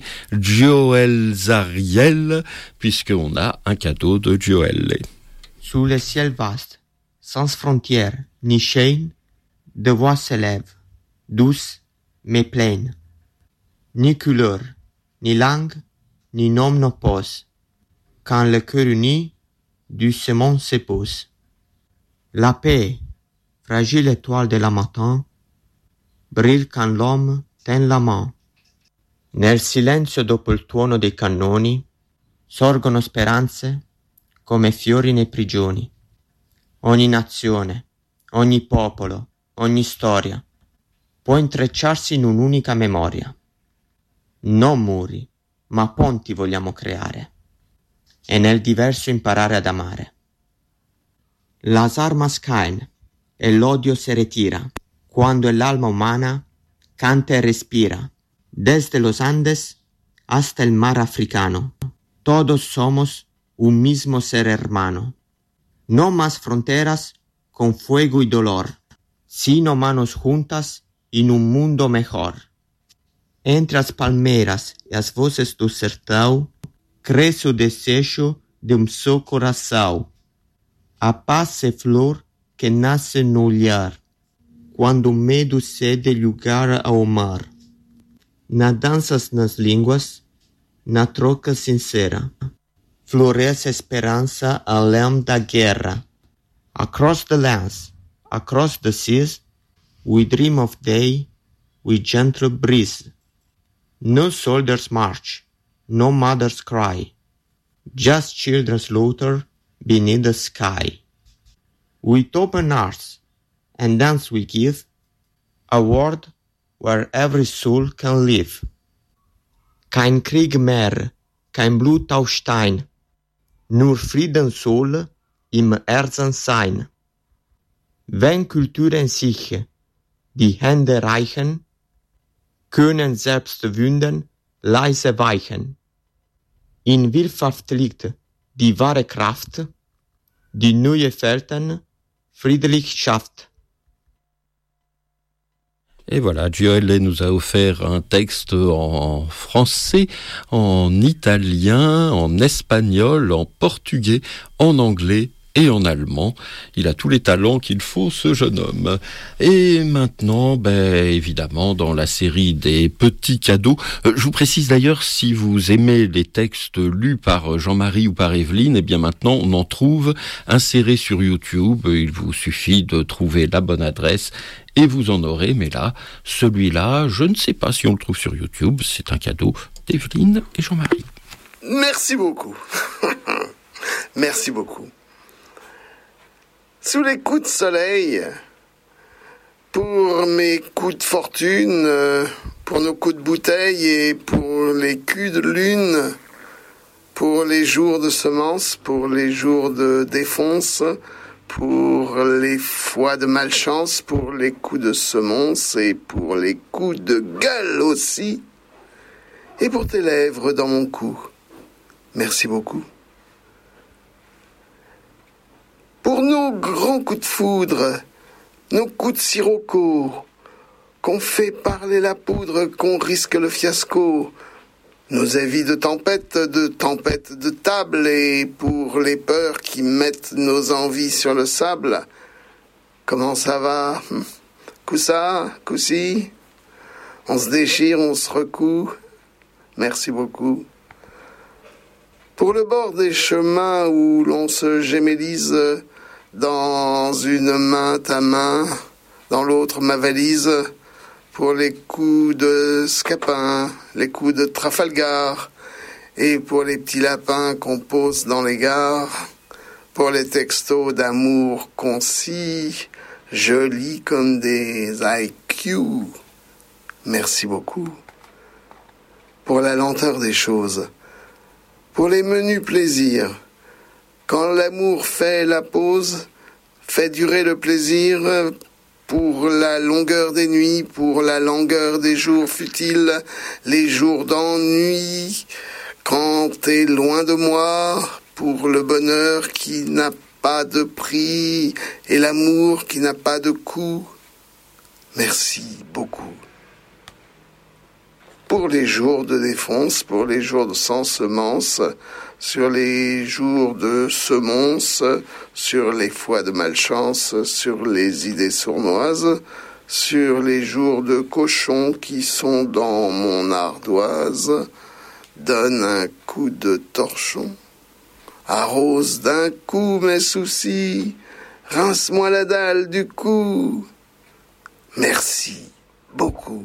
Gioelzariel, puisqu'on a un cadeau de Gioelle. Sous le ciel vaste, sans frontières, ni chaînes, de voix s'élèvent, douces mais pleines. Ni couleur, ni langue, ni nom n'oppose, quand le cœur uni du semon se pose. La paix, fragile étoile de la matin, brille quand l'homme tend la main. Nel silenzio dopo il tuono dei cannoni sorgono speranze come fiori nei prigioni. Ogni nazione, ogni popolo, ogni storia può intrecciarsi in un'unica memoria. Non muri, ma ponti vogliamo creare e nel diverso imparare ad amare. Las armas caen e l'odio se retira cuando el alma humana canta y respira. Desde los Andes hasta el mar africano, todos somos un mismo ser hermano. No más fronteras con fuego y dolor, sino manos juntas en un mundo mejor. Entre as palmeiras e as voces do sertão, cresce o desejo de um só coração. A paz é flor que nasce no olhar, quando o medo cede lugar ao mar. Na danças nas línguas, na troca sincera, floresce a esperança além da guerra. Across the lands, across the seas, we dream of day with gentle breeze. No soldiers march, no mothers cry, just children slaughter beneath the sky. With open hearts and dance we give a world where every soul can live. Kein Krieg mehr, kein Bluttauschstein, nur Frieden soll im Herzen sein. Wenn Kulturen sich die Hände reichen, können selbst Wunden leise weichen. In Vielfalt liegt die wahre Kraft, die neue Welten friedlich schafft. Et voilà, Gioelle nous a offert un texte en français, en italien, en espagnol, en portugais, en anglais et en allemand. Il a tous les talents qu'il faut, ce jeune homme. Et maintenant, ben, évidemment, dans la série des petits cadeaux, euh, je vous précise d'ailleurs, si vous aimez les textes lus par Jean-Marie ou par Evelyne, eh bien maintenant, on en trouve insérés sur YouTube. Il vous suffit de trouver la bonne adresse et vous en aurez. Mais là, celui-là, je ne sais pas si on le trouve sur YouTube. C'est un cadeau d'Evelyne et Jean-Marie. Merci beaucoup. Merci beaucoup. Sous les coups de soleil, pour mes coups de fortune, pour nos coups de bouteille et pour les culs de lune, pour les jours de semences, pour les jours de défonce, pour les fois de malchance, pour les coups de semonce et pour les coups de gueule aussi, et pour tes lèvres dans mon cou. Merci beaucoup. Pour nos grands coups de foudre, nos coups de sirocco, qu'on fait parler la poudre, qu'on risque le fiasco, nos avis de tempête, de tempête de table, et pour les peurs qui mettent nos envies sur le sable. Comment ça va? Coup ça, coup ci? On se déchire, on se recoue. Merci beaucoup. Pour le bord des chemins où l'on se gémellise, dans une main ta main, dans l'autre ma valise, pour les coups de Scapin, les coups de Trafalgar, et pour les petits lapins qu'on pose dans les gares, pour les textos d'amour concis, jolis comme des I Q. Merci beaucoup. Pour la lenteur des choses, pour les menus plaisirs. Quand l'amour fait la pause, fait durer le plaisir, pour la longueur des nuits, pour la longueur des jours futiles, les jours d'ennui, quand t'es loin de moi, pour le bonheur qui n'a pas de prix et l'amour qui n'a pas de coût. Merci beaucoup. Pour les jours de défonce, pour les jours de sans semence, sur les jours de semonce, sur les fois de malchance, sur les idées sournoises, sur les jours de cochon qui sont dans mon ardoise, donne un coup de torchon, arrose d'un coup mes soucis, rince-moi la dalle du cou. Merci beaucoup.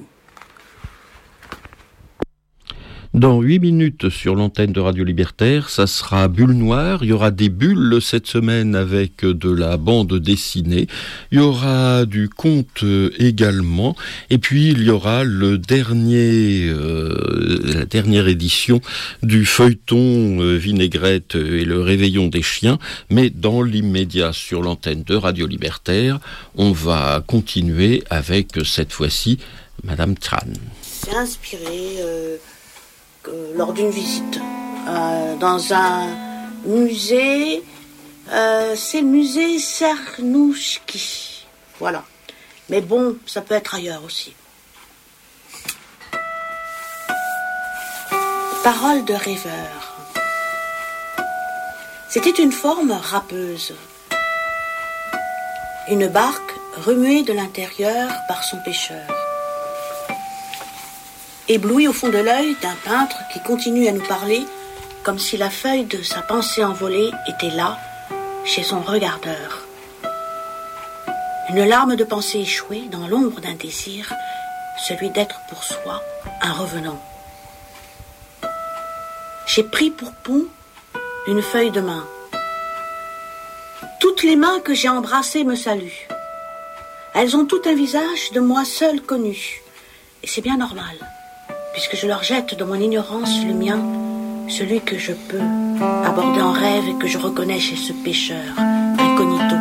Dans huit minutes sur l'antenne de Radio Libertaire, ça sera Bulle Noire. Il y aura des bulles cette semaine avec de la bande dessinée. Il y aura du conte également. Et puis il y aura le dernier, euh, la dernière édition du feuilleton euh, Vinaigrette et le réveillon des chiens. Mais dans l'immédiat sur l'antenne de Radio Libertaire, on va continuer avec cette fois-ci Madame Tran. C'est inspiré. Euh... Euh, lors d'une visite euh, dans un musée, euh, c'est le musée Cernouchki, voilà. Mais bon, ça peut être ailleurs aussi. Parole de rêveur. C'était une forme râpeuse, une barque remuée de l'intérieur par son pêcheur. Ébloui au fond de l'œil d'un peintre qui continue à nous parler comme si la feuille de sa pensée envolée était là, chez son regardeur. Une larme de pensée échouée dans l'ombre d'un désir, celui d'être pour soi un revenant. J'ai pris pour pont une feuille de main. Toutes les mains que j'ai embrassées me saluent. Elles ont tout un visage de moi seule connu, et c'est bien normal. Puisque je leur jette dans mon ignorance le mien, celui que je peux aborder en rêve et que je reconnais chez ce pêcheur, incognito.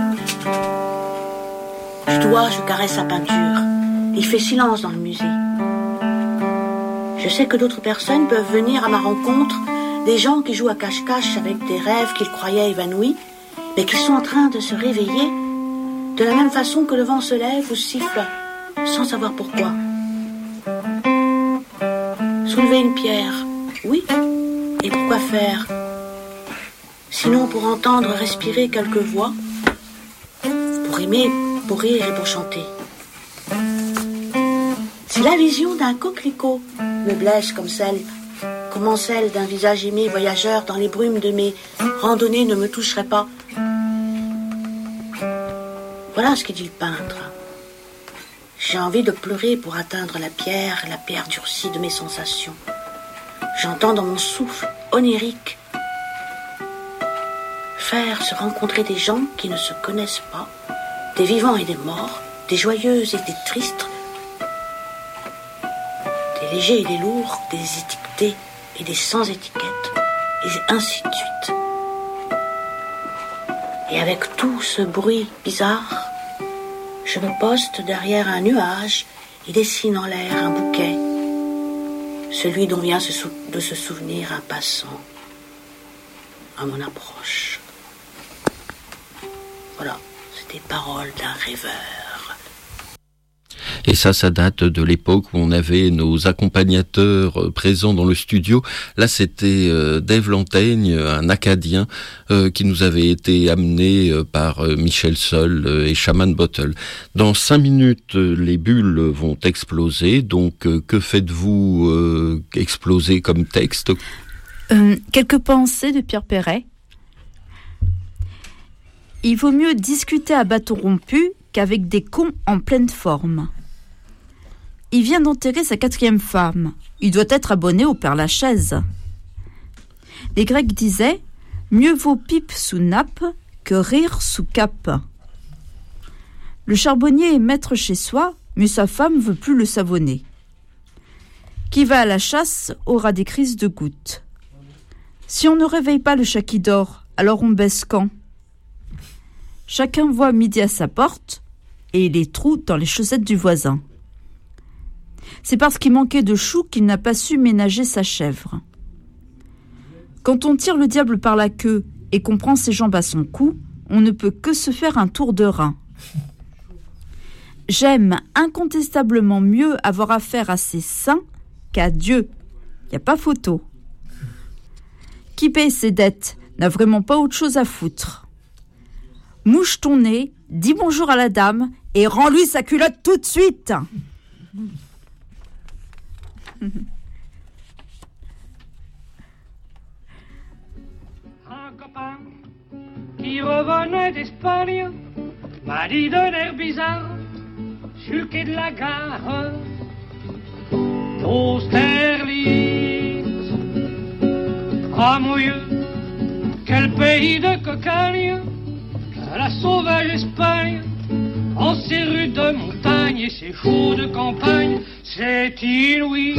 Je dois, je caresse sa peinture. Il fait silence dans le musée. Je sais que d'autres personnes peuvent venir à ma rencontre, des gens qui jouent à cache-cache avec des rêves qu'ils croyaient évanouis, mais qui sont en train de se réveiller de la même façon que le vent se lève ou siffle, sans savoir pourquoi. Soulever une pierre, oui, et pourquoi faire? Sinon pour entendre respirer quelques voix, pour aimer, pour rire et pour chanter. Si la vision d'un coquelicot me blesse comme celle, comment celle d'un visage aimé voyageur dans les brumes de mes randonnées ne me toucherait pas. Voilà ce que dit le peintre. J'ai envie de pleurer pour atteindre la pierre, la pierre durcie de mes sensations. J'entends dans mon souffle onirique faire se rencontrer des gens qui ne se connaissent pas, des vivants et des morts, des joyeux et des tristes, des légers et des lourds, des étiquetés et des sans étiquette, et ainsi de suite. Et avec tout ce bruit bizarre, je me poste derrière un nuage et dessine en l'air un bouquet, celui dont vient de se souvenir un passant à mon approche. Voilà, c'était paroles d'un rêveur. Et ça, ça date de l'époque où on avait nos accompagnateurs présents dans le studio. Là, c'était euh, Dave Lantaigne, un Acadien, euh, qui nous avait été amené euh, par euh, Michel Sol euh, et Shaman Bottle. Dans cinq minutes, euh, les bulles vont exploser. Donc, euh, que faites-vous euh, exploser comme texte ? euh, Quelques pensées de Pierre Perret. Il vaut mieux discuter à bâton rompu qu'avec des cons en pleine forme. Il vient d'enterrer sa quatrième femme. Il doit être abonné au Père Lachaise. Les Grecs disaient « Mieux vaut pipe sous nappe que rire sous cape. Le charbonnier est maître chez soi, mais sa femme veut plus le savonner. Qui va à la chasse aura des crises de gouttes. Si on ne réveille pas le chat qui dort, alors on baisse quand ? Chacun voit midi à sa porte et les trous dans les chaussettes du voisin. C'est parce qu'il manquait de choux qu'il n'a pas su ménager sa chèvre. Quand on tire le diable par la queue et qu'on prend ses jambes à son cou, on ne peut que se faire un tour de rein. J'aime incontestablement mieux avoir affaire à ses saints qu'à Dieu. Il n'y a pas photo. Qui paye ses dettes n'a vraiment pas autre chose à foutre. Mouche ton nez, dis bonjour à la dame et rends-lui sa culotte tout de suite. Un copain qui revenait d'Espagne m'a dit d'un air bizarre sur le quai de la gare d'Austerlitz. Ah mon Dieu, quel pays de cocagne, que la sauvage Espagne, en ces rues de montagne et ces chauds de campagne, c'est inouï.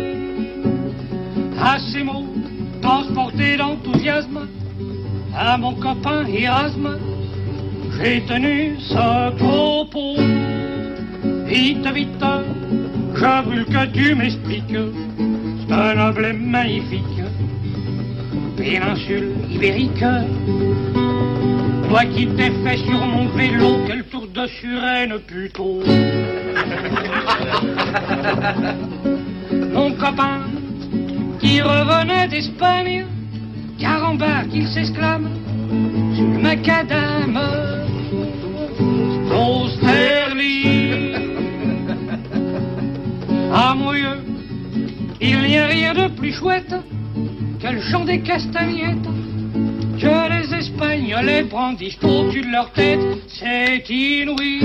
À ces mots, transportés d'enthousiasme, à mon copain Erasme, j'ai tenu ce propos. Vite, vite, je brûle que tu m'expliques, c'est un emblème magnifique, péninsule ibérique. Toi qui t'es fait sur mon vélo, quel tour de Suresnes plutôt. Mon copain qui revenait d'Espagne, carambar qu'il s'exclame sur le macadam d'Austerlitz. Ah mon Dieu, il n'y a rien de plus chouette que le chant des castagnettes que les Espagnols brandissent au-dessus de leur tête, c'est inouï.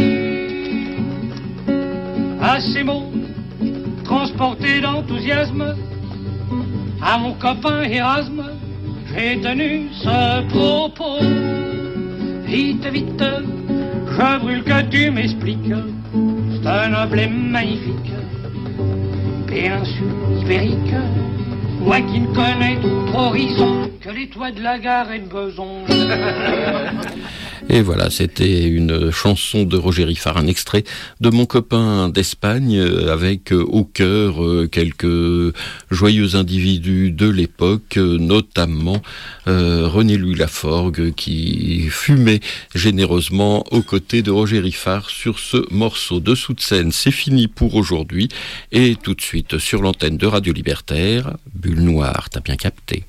À ces mots, transportés d'enthousiasme, à mon copain Erasme, j'ai tenu ce propos. Vite, vite, je brûle que tu m'expliques, c'est un emblème magnifique, péninsule ibérique. Moi qui ne connais d'autre horizon que les toits de la gare et de Besançon. Et voilà, c'était une chanson de Roger Riffard, un extrait de Mon copain d'Espagne, avec au cœur quelques joyeux individus de l'époque, notamment euh, René-Louis Laforgue, qui fumait généreusement aux côtés de Roger Riffard sur ce morceau. Dessous de scène, c'est fini pour aujourd'hui, et tout de suite sur l'antenne de Radio Libertaire, Bulle Noire, t'as bien capté.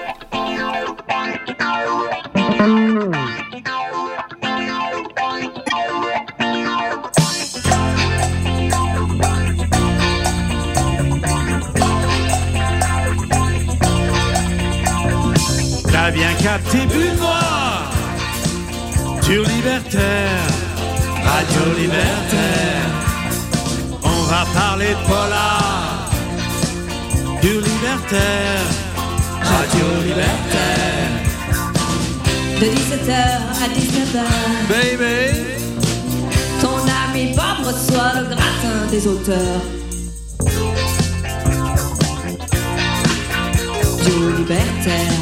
T'as bien capté Bulle Noire sur Libertaire, Radio Libertaire. On va parler de polar sur Libertaire, Radio Libertaire. De dix-sept heures à dix-neuf heures, baby, ton ami Bob reçoit le gratin des auteurs. Radio Libertaire.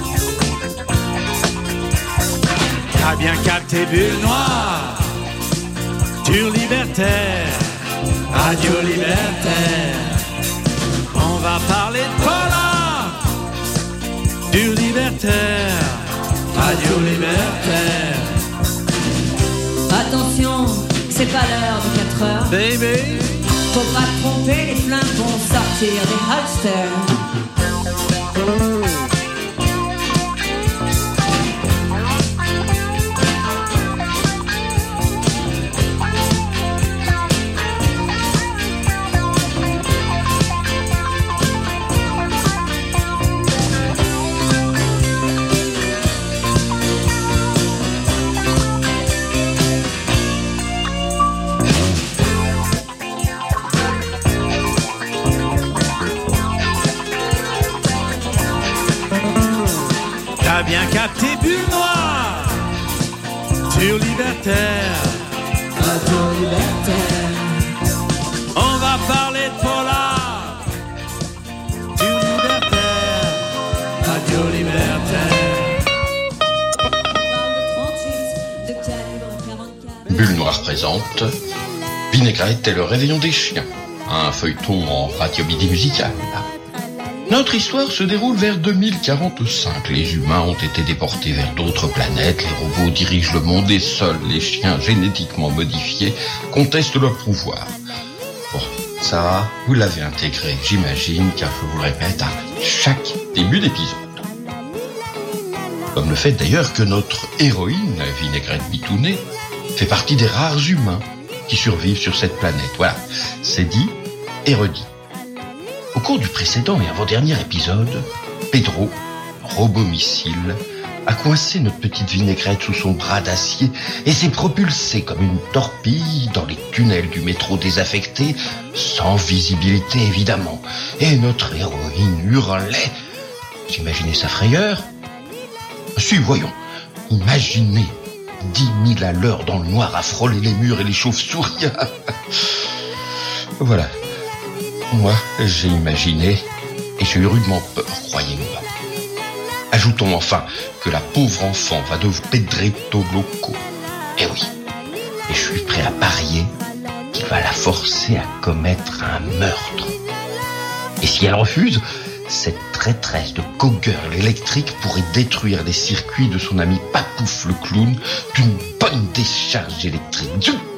T'as bien capté Bulle Noire sur Libertaire, Radio Libertaire. On va parler de polar sur Libertaire, Radio Libertaire. Attention, c'est pas l'heure de quatre heures, baby. Faut pas te tromper, les flingues vont sortir des holsters. T'as bien capté Bulle Noire sur Libertaire. Radio Libertaire. On va parler de polar sur Libertaire. Radio Libertaire. Bulle Noire présente Vinaigrette et le réveillon des chiens, un feuilleton en radio-midi musicale. Notre histoire se déroule vers deux mille quarante-cinq. Les humains ont été déportés vers d'autres planètes, les robots dirigent le monde et seuls les chiens génétiquement modifiés contestent leur pouvoir. Bon, ça, vous l'avez intégré, j'imagine, car je vous le répète à chaque début d'épisode. Comme le fait d'ailleurs que notre héroïne, Vinaigrette Bitounée, fait partie des rares humains qui survivent sur cette planète. Voilà, c'est dit et redit. Au cours du précédent et avant-dernier épisode, Pedro, robot-missile, a coincé notre petite Vinaigrette sous son bras d'acier et s'est propulsé comme une torpille dans les tunnels du métro désaffecté, sans visibilité évidemment. Et notre héroïne hurlait. Vous imaginez sa frayeur ? Si, voyons, imaginez dix mille à l'heure dans le noir à frôler les murs et les chauves-souris. Voilà. Moi, j'ai imaginé, et j'ai eu rudement peur, croyez-moi. Ajoutons enfin que la pauvre enfant va devenir Pedretto Loco. Eh oui, et je suis prêt à parier qu'il va la forcer à commettre un meurtre. Et si elle refuse, cette traîtresse de cow-girl électrique pourrait détruire les circuits de son ami Papouf le clown d'une bonne décharge électrique. Zut !